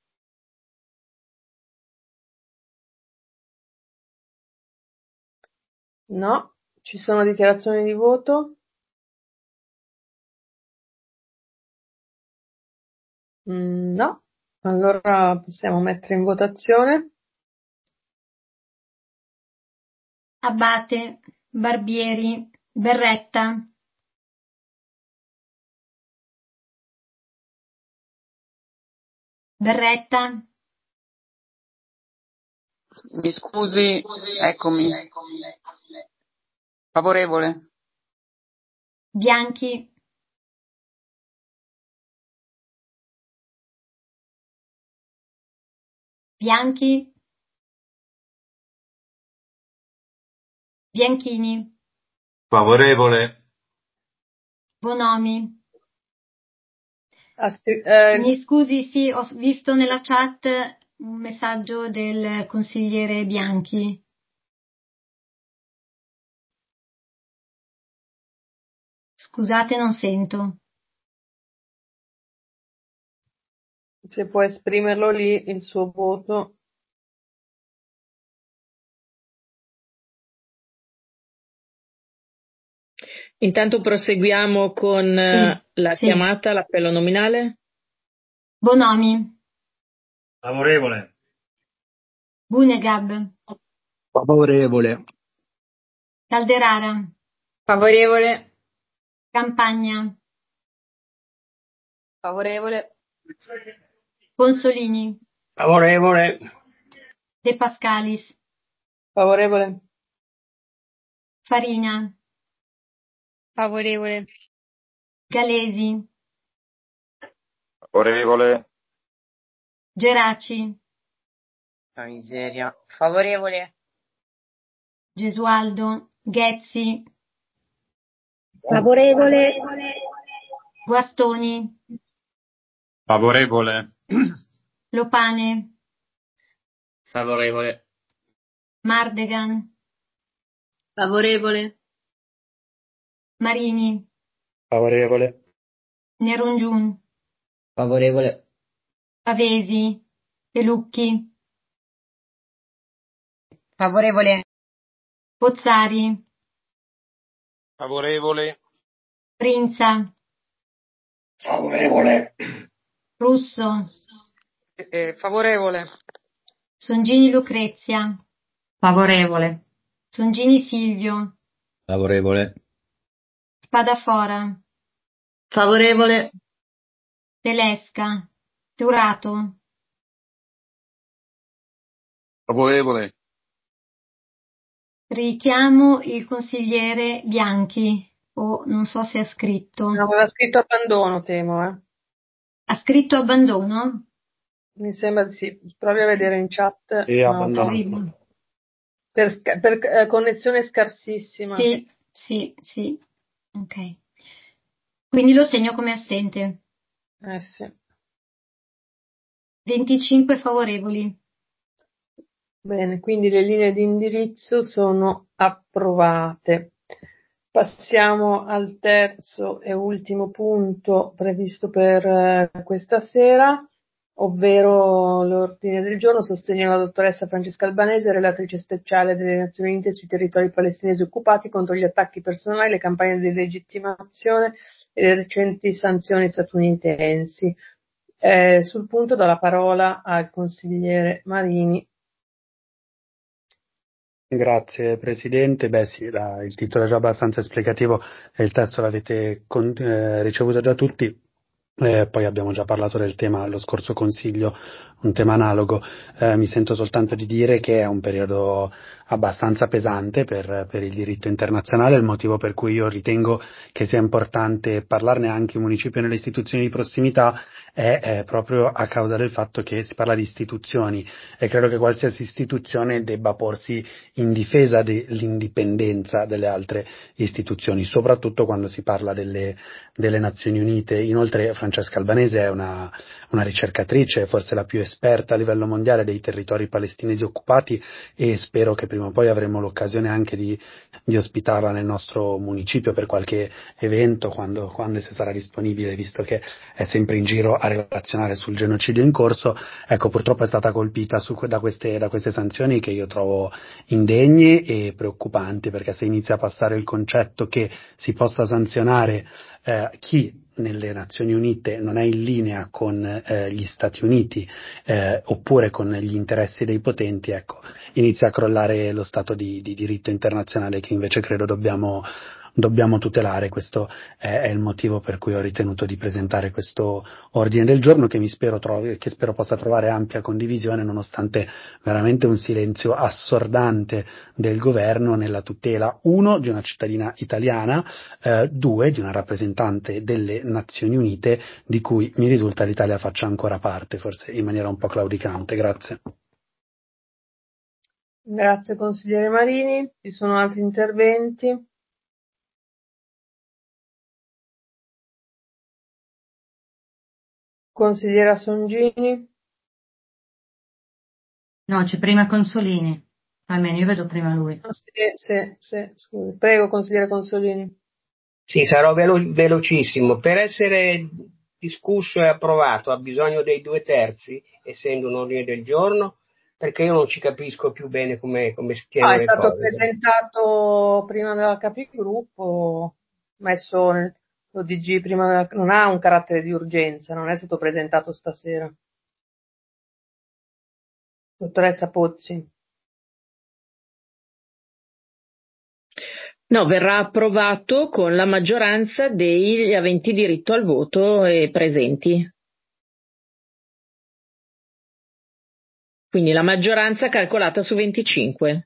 S2: No. Ci sono dichiarazioni di voto? Mm, no. Allora possiamo mettere in votazione.
S3: Abate, Barbieri, Berretta. Berretta.
S14: Mi scusi, eccomi. Favorevole.
S3: Bianchi. Bianchi. Bianchini.
S15: Favorevole.
S3: Bonomi.
S2: Aspe- eh,
S3: Mi scusi, sì, ho visto nella chat un messaggio del consigliere Bianchi. Scusate, non sento.
S2: Se può esprimerlo lì il suo voto.
S17: Intanto proseguiamo con eh,
S3: Sì,
S17: la
S3: sì.
S17: chiamata, l'appello nominale.
S3: Bonomi.
S5: Favorevole.
S3: Bunegab.
S8: Favorevole.
S3: Calderara.
S9: Favorevole.
S3: Campagna.
S9: Favorevole.
S3: Consolini.
S12: Favorevole.
S3: De Pascalis.
S2: Favorevole.
S3: Farina.
S6: Favorevole.
S3: Galesi.
S15: Favorevole.
S3: Geraci.
S9: La miseria. Favorevole.
S3: Gesualdo. Ghezzi.
S6: Favorevole.
S3: Guastoni.
S1: Favorevole.
S3: Lopane.
S16: Favorevole.
S3: Mardegan.
S6: Favorevole.
S3: Marini.
S11: Favorevole.
S3: Nerungiun.
S16: Favorevole.
S3: Pavesi. Pelucchi.
S7: Favorevole.
S3: Pozzari.
S14: Favorevole.
S3: Prinza.
S8: Favorevole.
S3: Russo.
S14: Eh, favorevole.
S3: Songini Lucrezia.
S13: Favorevole.
S3: Songini Silvio.
S15: Favorevole.
S3: Spadafora.
S6: Favorevole.
S3: Telesca. Turato.
S14: Favorevole.
S3: Richiamo il consigliere Bianchi, o non so se ha scritto.
S2: No, aveva scritto abbandono, temo, eh.
S3: Ha scritto abbandono?
S2: Mi sembra di sì. Provi a vedere in chat.
S11: E
S2: No,
S11: abbandonato.
S2: per, per eh, connessione scarsissima.
S3: Sì, sì, sì. Ok. Quindi lo segno come assente.
S2: Eh sì.
S3: venticinque favorevoli.
S2: Bene, quindi le linee di indirizzo sono approvate. Passiamo al terzo e ultimo punto previsto per eh, questa sera, ovvero l'ordine del giorno, sostegno alla dottoressa Francesca Albanese, relatrice speciale delle Nazioni Unite sui territori palestinesi occupati contro gli attacchi personali, le campagne di legittimazione e le recenti sanzioni statunitensi. Eh, sul punto do la parola al consigliere Marini.
S11: Grazie Presidente, beh sì, la- il titolo è già abbastanza esplicativo e il testo l'avete con- eh, ricevuto già tutti. Eh, poi abbiamo già parlato del tema allo scorso Consiglio, un tema analogo. Eh, mi sento soltanto di dire che è un periodo abbastanza pesante per, per il diritto internazionale, il motivo per cui io ritengo che sia importante parlarne anche in municipio e nelle istituzioni di prossimità è, è proprio a causa del fatto che si parla di istituzioni e credo che qualsiasi istituzione debba porsi in difesa dell'indipendenza delle altre istituzioni, soprattutto quando si parla delle, delle Nazioni Unite. Inoltre Francesca Albanese è una, una ricercatrice, forse la più esperta a livello mondiale dei territori palestinesi occupati e spero che prima o poi avremo l'occasione anche di, di ospitarla nel nostro municipio per qualche evento quando, quando se sarà disponibile, visto che è sempre in giro a relazionare sul genocidio in corso. Ecco, purtroppo è stata colpita su, da, queste, da queste sanzioni che io trovo indegne e preoccupanti, perché se inizia a passare il concetto che si possa sanzionare eh, chi nelle Nazioni Unite non è in linea con eh, gli Stati Uniti eh, oppure con gli interessi dei potenti, ecco, inizia a crollare lo Stato di, di diritto internazionale che invece credo dobbiamo dobbiamo tutelare. Questo è, è il motivo per cui ho ritenuto di presentare questo ordine del giorno che mi spero trovi, che spero possa trovare ampia condivisione nonostante veramente un silenzio assordante del governo nella tutela, uno, di una cittadina italiana, eh, due, di una rappresentante delle Nazioni Unite di cui mi risulta l'Italia faccia ancora parte, forse in maniera un po' claudicante. Grazie.
S2: Grazie consigliere Marini. Ci sono altri interventi? Consigliera Songini?
S13: No, c'è prima Consolini. Almeno io vedo prima lui.
S2: Ah, sì, sì, sì, scusi. Prego, consigliere Consolini.
S12: Sì, sarò velo- velocissimo. Per essere discusso e approvato ha bisogno dei due terzi, essendo un ordine del giorno, perché io non ci capisco più bene come, come si
S2: Ah,
S12: tiengono
S2: è
S12: le
S2: stato
S12: cose.
S2: presentato prima della capigruppo, messo nel l'O D G prima della, non ha un carattere di urgenza, non è stato presentato stasera. Dottoressa Pozzi.
S17: No, verrà approvato con la maggioranza degli aventi diritto al voto e presenti. Quindi la maggioranza calcolata su venticinque.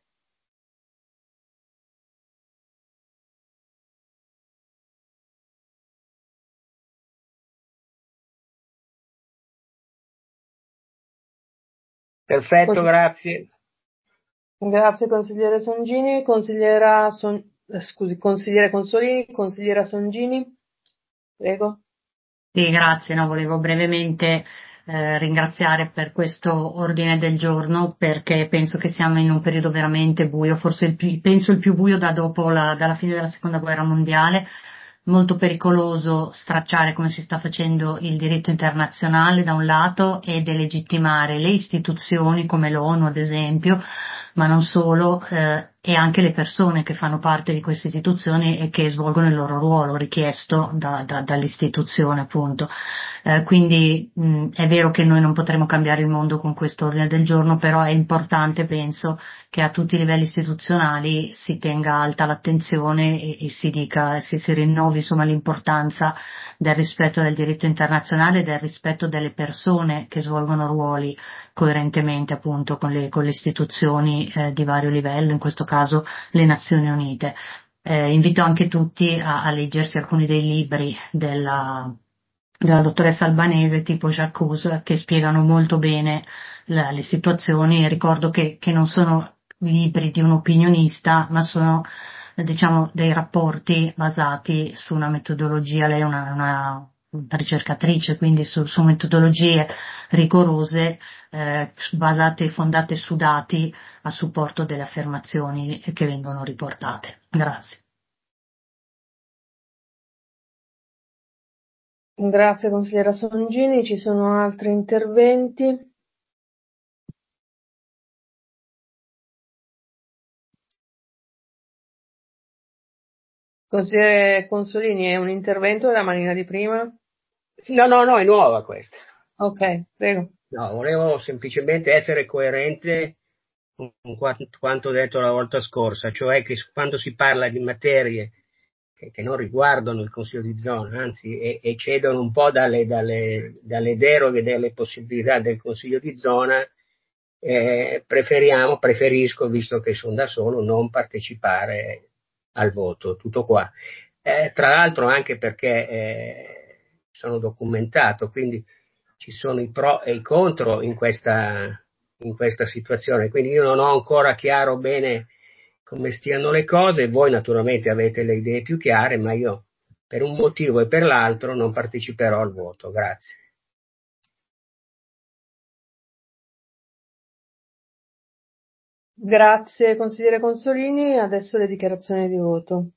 S12: Perfetto,
S2: Cos-
S12: grazie.
S2: Grazie consigliere Songini, consigliera Son- eh, scusi, consigliere Consolini, consigliera Songini, prego.
S13: Sì, grazie. No, volevo brevemente eh, ringraziare per questo ordine del giorno perché penso che siamo in un periodo veramente buio, forse il più, penso il più buio da dopo la, dalla fine della seconda guerra mondiale. Molto pericoloso stracciare come si sta facendo il diritto internazionale da un lato e delegittimare le istituzioni come l'ONU ad esempio, ma non solo, eh, e anche le persone che fanno parte di queste istituzioni e che svolgono il loro ruolo richiesto da, da, dall'istituzione appunto. Eh, quindi mh, è vero che noi non potremo cambiare il mondo con questo ordine del giorno, però è importante, penso, che a tutti i livelli istituzionali si tenga alta l'attenzione e, e si dica, si, si rinnovi insomma l'importanza del rispetto del diritto internazionale e del rispetto delle persone che svolgono ruoli coerentemente appunto con le, con le istituzioni eh, di vario livello, in questo caso le Nazioni Unite. Eh, invito anche tutti a, a leggersi alcuni dei libri della della dottoressa Albanese tipo Jacques, che spiegano molto bene la, le situazioni. Ricordo che, che non sono libri di un opinionista, ma sono diciamo dei rapporti basati su una metodologia. Lei è una, una, una ricercatrice, quindi su, su metodologie rigorose, eh, basate, fondate su dati a supporto delle affermazioni che vengono riportate. Grazie.
S2: Grazie consigliera Songini, ci sono altri interventi? Consigliere Consolini, è un intervento della manina di prima?
S12: No, no, no, è nuova questa.
S2: Ok, prego.
S12: No, volevo semplicemente essere coerente con quanto detto la volta scorsa, cioè che quando si parla di materie che, che non riguardano il Consiglio di zona, anzi e, eccedono un po' dalle, dalle, dalle deroghe delle possibilità del Consiglio di zona, eh, preferiamo, preferisco, visto che sono da solo, non partecipare al voto, tutto qua. Eh, tra l'altro anche perché eh, sono documentato, quindi ci sono i pro e i contro in questa, in questa situazione, quindi io non ho ancora chiaro bene come stiano le cose, voi naturalmente avete le idee più chiare, ma io per un motivo e per l'altro non parteciperò al voto. Grazie.
S2: Grazie consigliere Consolini, adesso le dichiarazioni di voto.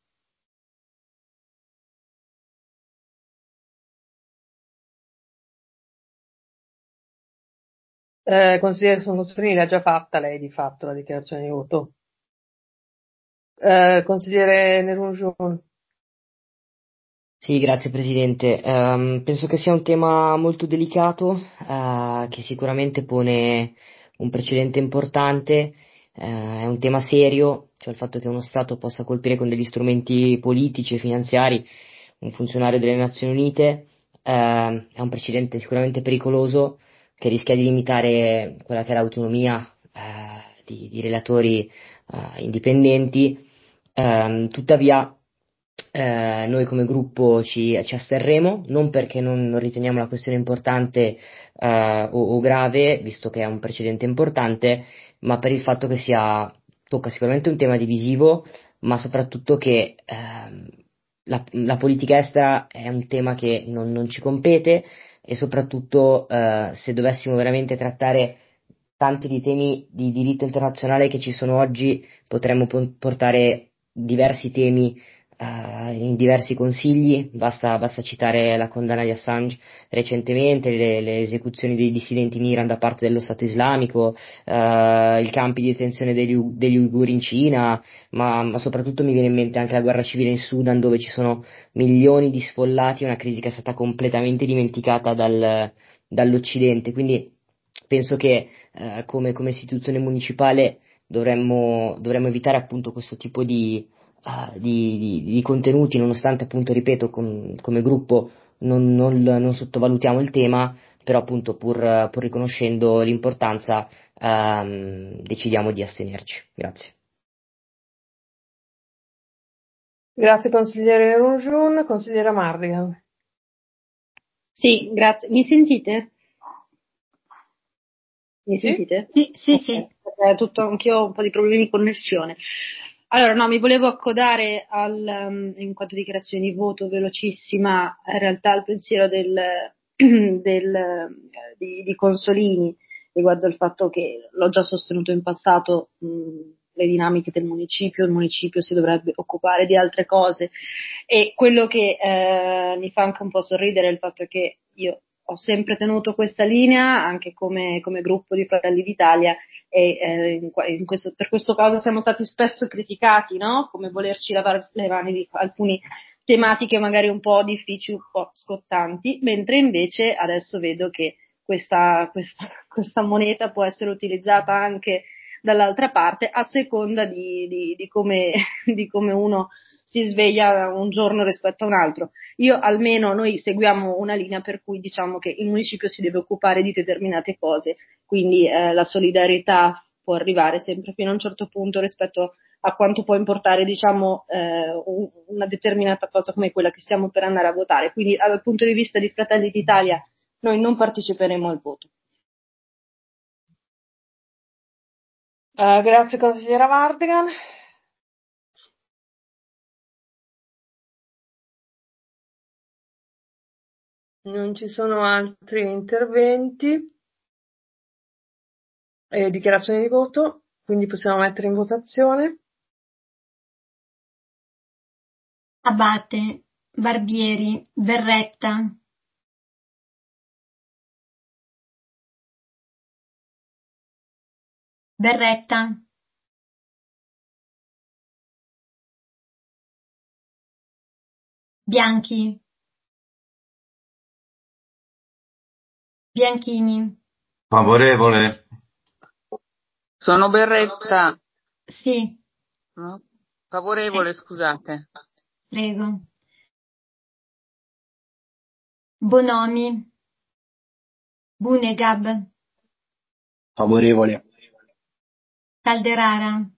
S2: Eh, consigliere Consolini l'ha già fatta lei di fatto la dichiarazione di voto. Eh, consigliere Nerungion.
S16: Sì, grazie Presidente. Ehm, penso che sia un tema molto delicato, eh, che sicuramente pone un precedente importante, eh, è un tema serio, cioè il fatto che uno Stato possa colpire con degli strumenti politici e finanziari un funzionario delle Nazioni Unite, ehm, è un precedente sicuramente pericoloso che rischia di limitare quella che è l'autonomia, eh, di, di relatori, eh, indipendenti. Ehm, tuttavia, eh, noi come gruppo ci, ci asterremo, non perché non, non riteniamo la questione importante, eh, o, o grave, visto che è un precedente importante, ma per il fatto che sia, tocca sicuramente un tema divisivo, ma soprattutto che ehm, la, la politica estera è un tema che non, non ci compete e soprattutto eh, se dovessimo veramente trattare tanti di temi di diritto internazionale che ci sono oggi, potremmo po- portare diversi temi eh, in diversi consigli, basta, basta citare la condanna di Assange recentemente, le, le esecuzioni dei dissidenti in Iran da parte dello Stato islamico, eh, i campi di detenzione degli, U- degli uiguri in Cina, ma, ma soprattutto mi viene in mente anche la guerra civile in Sudan, dove ci sono milioni di sfollati, una crisi che è stata completamente dimenticata dal, dall'Occidente. Quindi penso che eh, come, come istituzione municipale dovremmo, dovremmo evitare appunto questo tipo di, uh, di, di, di contenuti, nonostante appunto, ripeto, com, come gruppo non, non, non sottovalutiamo il tema, però appunto pur, pur riconoscendo l'importanza um, decidiamo di astenerci. Grazie.
S2: Grazie consigliere Nerungion, consigliera Mardigan.
S6: Sì, grazie. Mi sentite? Mi
S2: Sì?
S6: sentite?
S3: Sì, sì,
S6: Ok,
S3: sì.
S6: perché tutto, anch'io ho un po' di problemi di connessione. Allora, no, mi volevo accodare al, um, in quanto dichiarazione di voto velocissima, in realtà al pensiero del, del, eh, di, di Consolini riguardo al fatto che l'ho già sostenuto in passato, mh, le dinamiche del municipio, il municipio si dovrebbe occupare di altre cose e quello che eh, mi fa anche un po' sorridere è il fatto che io ho sempre tenuto questa linea anche come, come gruppo di Fratelli d'Italia e eh, in, in questo, per questo caso siamo stati spesso criticati, no? Come volerci lavare le mani di alcune tematiche magari un po' difficili, un po' scottanti, mentre invece adesso vedo che questa, questa, questa moneta può essere utilizzata anche dall'altra parte a seconda di, di, di, come, di come uno si sveglia un giorno rispetto a un altro. Io almeno noi seguiamo una linea per cui diciamo che il municipio si deve occupare di determinate cose, quindi eh, la solidarietà può arrivare sempre fino a un certo punto rispetto a quanto può importare, diciamo, eh, un, una determinata cosa come quella che stiamo per andare a votare. Quindi dal punto di vista di Fratelli d'Italia noi non parteciperemo al voto.
S2: Uh, grazie consigliera Mardigan. Non ci sono altri interventi e dichiarazioni di voto, quindi possiamo mettere in votazione.
S3: Abate, Barbieri, Berretta. Berretta. Bianchi. Bianchini.
S15: Favorevole.
S14: Sono Berretta.
S3: Sì.
S14: No? Favorevole,
S3: Eh,
S14: scusate.
S3: prego. Bonomi. Bunegab.
S8: Favorevole.
S3: Calderara.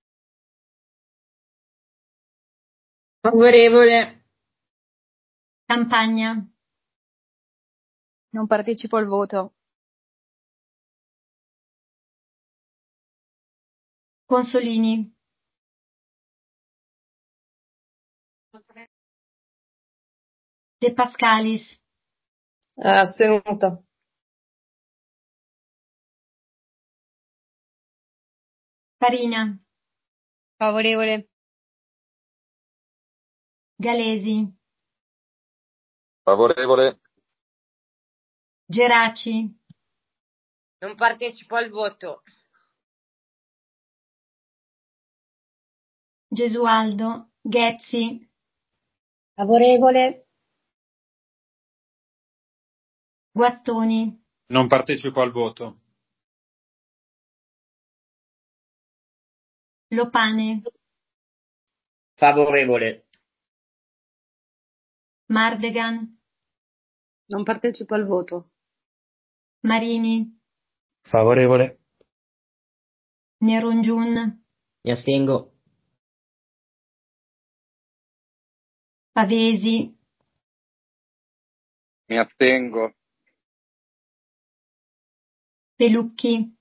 S10: Favorevole.
S3: Campagna.
S18: Non partecipo al voto.
S3: Consolini. De Pascalis.
S2: Astenuta.
S3: Farina.
S18: Favorevole.
S3: Galesi.
S15: Favorevole.
S3: Geraci.
S9: Non partecipo al voto.
S3: Gesualdo. Ghezzi.
S6: Favorevole.
S3: Guattoni.
S1: Non partecipo al voto.
S3: Lopane.
S12: Favorevole.
S3: Mardegan.
S6: Non partecipo al voto.
S3: Marini.
S11: Favorevole.
S3: Nerongiun.
S16: Mi astengo.
S3: Pavesi.
S15: Mi astengo.
S3: Pelucchi.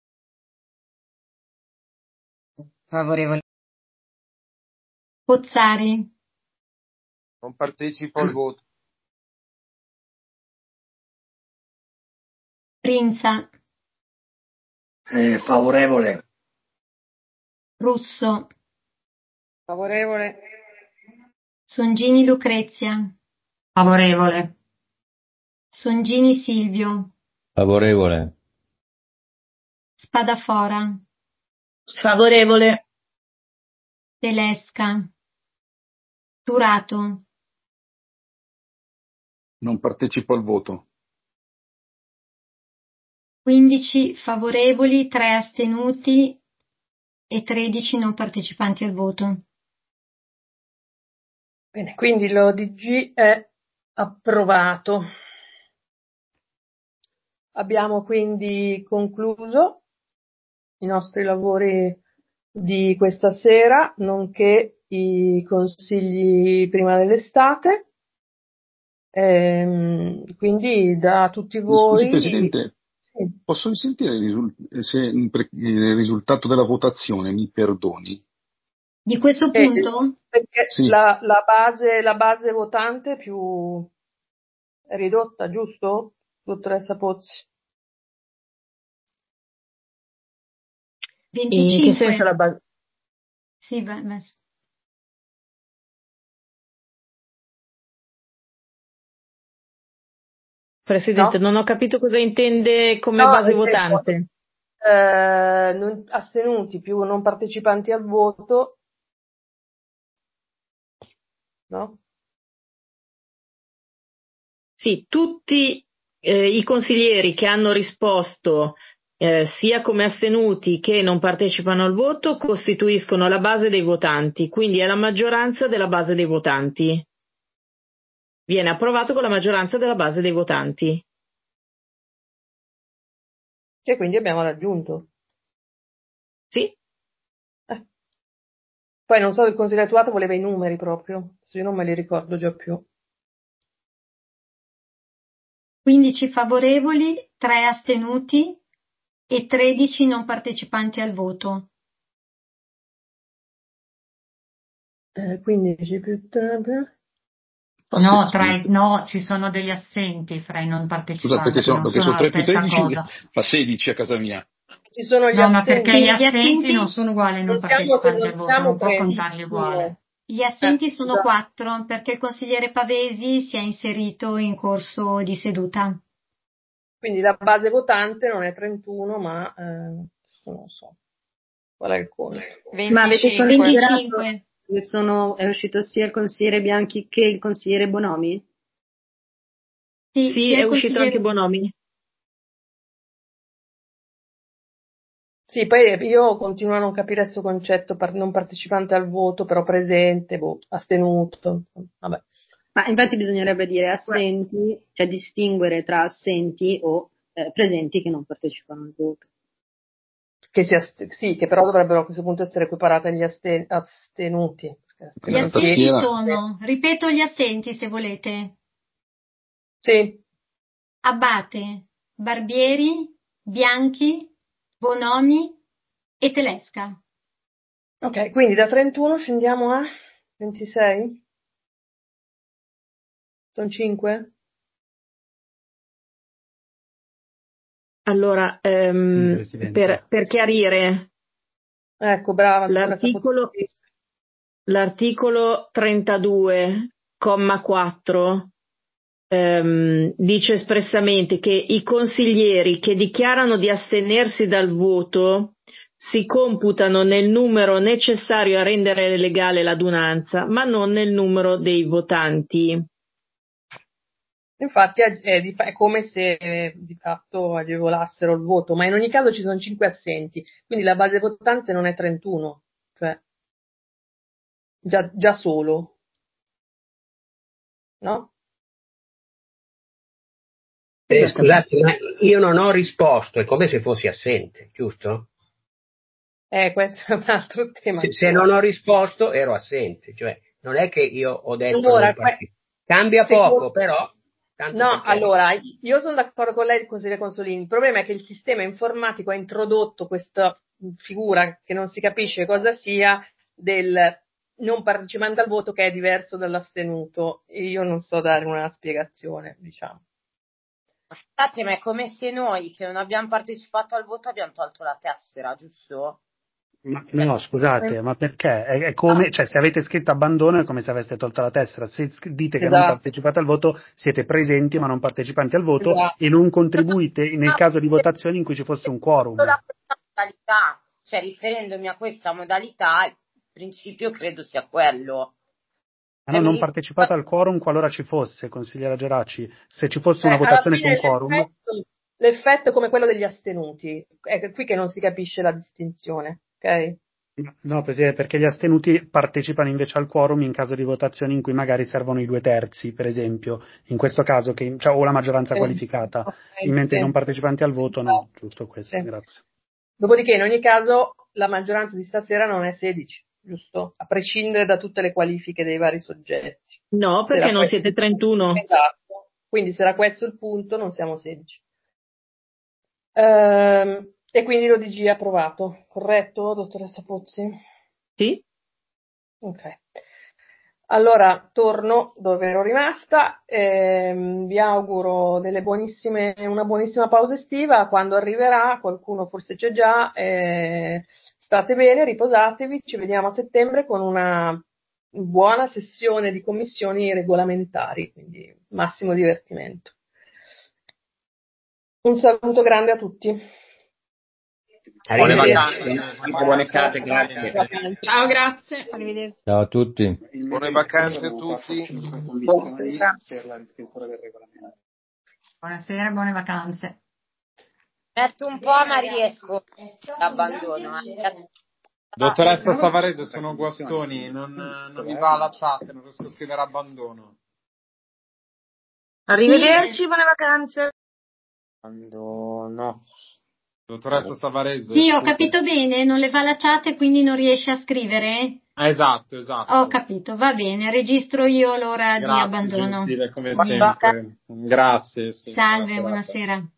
S7: Favorevole.
S3: Pozzari.
S15: Non partecipo al voto.
S3: Rinza.
S8: Eh, favorevole.
S3: Russo.
S14: Favorevole.
S3: Songini Lucrezia.
S13: Favorevole.
S3: Songini Silvio.
S15: Favorevole.
S3: Spadafora.
S17: Favorevole.
S3: Telesca. Turato.
S8: Non partecipo al voto.
S3: quindici favorevoli, tre astenuti e tredici non partecipanti al voto.
S2: Bene, quindi l'O D G è approvato. Abbiamo quindi concluso i nostri lavori di questa sera, nonché i consigli prima dell'estate. Ehm, quindi da tutti
S19: Mi scusi
S2: voi.
S19: Presidente,
S2: Sì.
S19: posso risentire il, risul- se il risultato della votazione, mi perdoni?
S3: Di questo
S2: Eh,
S3: punto?
S2: perché
S19: Sì.
S2: la, la base, la base votante è più ridotta, giusto, dottoressa Pozzi?
S17: In
S3: venticinque.
S17: che senso la base?
S3: Sì, beh, beh.
S17: Presidente,
S2: No?
S17: non ho capito cosa intende come
S2: No,
S17: base
S2: nel senso,
S17: votante.
S2: eh, non- astenuti più non partecipanti al voto, no?
S17: Sì, tutti eh, i consiglieri che hanno risposto eh, sia come astenuti che non partecipano al voto costituiscono la base dei votanti, quindi è la maggioranza della base dei votanti. Viene approvato con la maggioranza della base dei votanti.
S2: E quindi abbiamo raggiunto.
S17: Sì.
S2: Eh. Poi non so, il consigliere attuato voleva i numeri proprio, se io non me li ricordo già più.
S3: quindici favorevoli, tre astenuti e tredici non partecipanti al voto.
S2: Eh, quindici più tre...
S13: No, tra i, no, ci sono degli assenti fra i non partecipanti.
S19: Scusa, perché sono,
S13: non
S19: perché sono
S13: sono la
S19: tre più
S13: stessa
S19: tredici
S13: cosa.
S19: fa sedici a casa mia.
S2: Ci sono gli
S13: No, ma
S2: assenti.
S13: perché gli
S3: Gli
S13: assenti
S3: assenti
S13: non sono uguali ai non
S2: non siamo,
S13: partecipanti
S2: non
S13: al voto,
S2: siamo
S13: non può
S2: tre.
S13: contarli uguale.
S3: Gli assenti
S2: Eh,
S3: sono
S2: esatto.
S3: quattro perché il consigliere Pavesi si è inserito in corso di seduta.
S2: Quindi la base votante non è trentuno, ma eh, non so qual è il conto.
S6: Ma avete
S18: venticinque.
S6: considerato
S3: venticinque.
S6: che sono, è uscito sia il consigliere Bianchi che il consigliere Bonomi?
S3: Sì,
S17: Sì,
S3: sia
S17: è
S3: il
S17: uscito
S3: consigliere...
S17: anche Bonomi.
S2: Sì, poi io continuo a non capire questo concetto, par- non partecipante al voto, però presente, boh, astenuto, vabbè.
S6: Ma infatti bisognerebbe dire assenti, cioè distinguere tra assenti o eh, presenti che non partecipano al voto.
S2: Che si ast- sì, che però dovrebbero a questo punto essere equiparate agli aste- astenuti.
S3: Gli assenti sono, ripeto gli assenti se volete.
S2: Sì.
S3: Abbate, Barbieri, Bianchi, Bonomi e Telesca.
S2: Ok, quindi da trentuno scendiamo a ventisei? Sono cinque?
S17: Allora, ehm, per, per chiarire,
S2: Ecco, brava.
S17: l'articolo, l'articolo trentadue, comma quattro, ehm, dice espressamente che i consiglieri che dichiarano di astenersi dal voto si computano nel numero necessario a rendere legale l'adunanza, ma non nel numero dei votanti.
S2: Infatti è, è di fa- è come se eh, di fatto agevolassero il voto, ma in ogni caso ci sono cinque assenti, quindi la base votante non è trentuno, cioè già, già solo, no?
S12: Eh, scusate, ma io non ho risposto, è come se fossi assente, giusto?
S2: Eh, questo è un altro tema.
S12: Se, se non ho risposto ero assente, cioè non è che io ho detto
S2: Allora,
S12: non partecipo. Cambia
S2: secondo...
S12: poco, però. Tanto
S2: No,
S12: perché...
S2: allora, io sono d'accordo con lei, consigliere Consolini. Il problema è che il sistema informatico ha introdotto questa figura che non si capisce cosa sia del non partecipante al voto che è diverso dall'astenuto. Io non so dare una spiegazione, diciamo.
S9: Scusate, ma è come se noi che non abbiamo partecipato al voto abbiamo tolto la tessera, giusto?
S11: Ma, no, scusate, ma perché? È, è come, cioè, se avete scritto abbandono è come se aveste tolto la tessera. Se dite che
S2: Esatto.
S11: non partecipate al voto, siete presenti ma non partecipanti al voto
S2: Esatto.
S11: e non contribuite nel caso di votazioni in cui ci fosse un quorum.
S9: La modalità, cioè riferendomi a questa modalità, il principio credo sia quello.
S11: Ma no, non partecipate al quorum qualora ci fosse, consigliera Geraci. Se ci fosse
S2: Cioè,
S11: una votazione con
S2: alla fine
S11: quorum...
S2: l'effetto, l'effetto è come quello degli astenuti. È qui che non si capisce la distinzione, ok?
S11: No, Presidente, perché gli astenuti partecipano invece al quorum in caso di votazioni in cui magari servono i due terzi, per esempio, in questo caso, che, cioè, o la maggioranza
S2: Sì.
S11: qualificata,
S2: Okay,
S11: mentre
S2: sì.
S11: i non partecipanti al voto no, giusto questo,
S2: Sì.
S11: grazie.
S2: Dopodiché, in ogni caso, la maggioranza di stasera non è sedici, giusto? A prescindere da tutte le qualifiche dei vari soggetti.
S17: No,
S2: Se
S17: perché
S2: era
S17: non
S2: questo...
S17: siete trentuno.
S2: Esatto. Quindi se era questo il punto, non siamo sedici. Ehm, e quindi l'O D G è approvato, corretto, dottoressa Pozzi?
S17: Sì.
S2: Ok. Allora, torno dove ero rimasta, ehm, vi auguro delle buonissime, una buonissima pausa estiva, quando arriverà, qualcuno forse c'è già, eh, state bene, riposatevi, ci vediamo a settembre con una buona sessione di commissioni regolamentari, quindi massimo divertimento. Un saluto grande a tutti.
S4: Buone vacanze, buone estate, grazie.
S10: Ciao, grazie.
S18: Arrivederci.
S15: Ciao a tutti.
S20: Buone vacanze a tutti.
S13: Buonasera, buone vacanze.
S9: Metto un po' ma riesco, l'abbandono. Eh.
S1: Dottoressa Savarese, sono Guastoni, non, non mi va la chat, non riesco a scrivere abbandono.
S18: Arrivederci, buone vacanze.
S1: Abbandono. Dottoressa Savarese.
S3: Sì, ho capito bene, non le fa la chat e quindi non riesce a scrivere?
S1: Esatto, esatto.
S3: Ho capito, va bene, registro io l'ora di
S1: Grazie,
S3: abbandono.
S1: gentile, come
S3: Bene.
S1: sempre. Grazie. Sì.
S3: Salve,
S1: Buona serata.
S3: buonasera.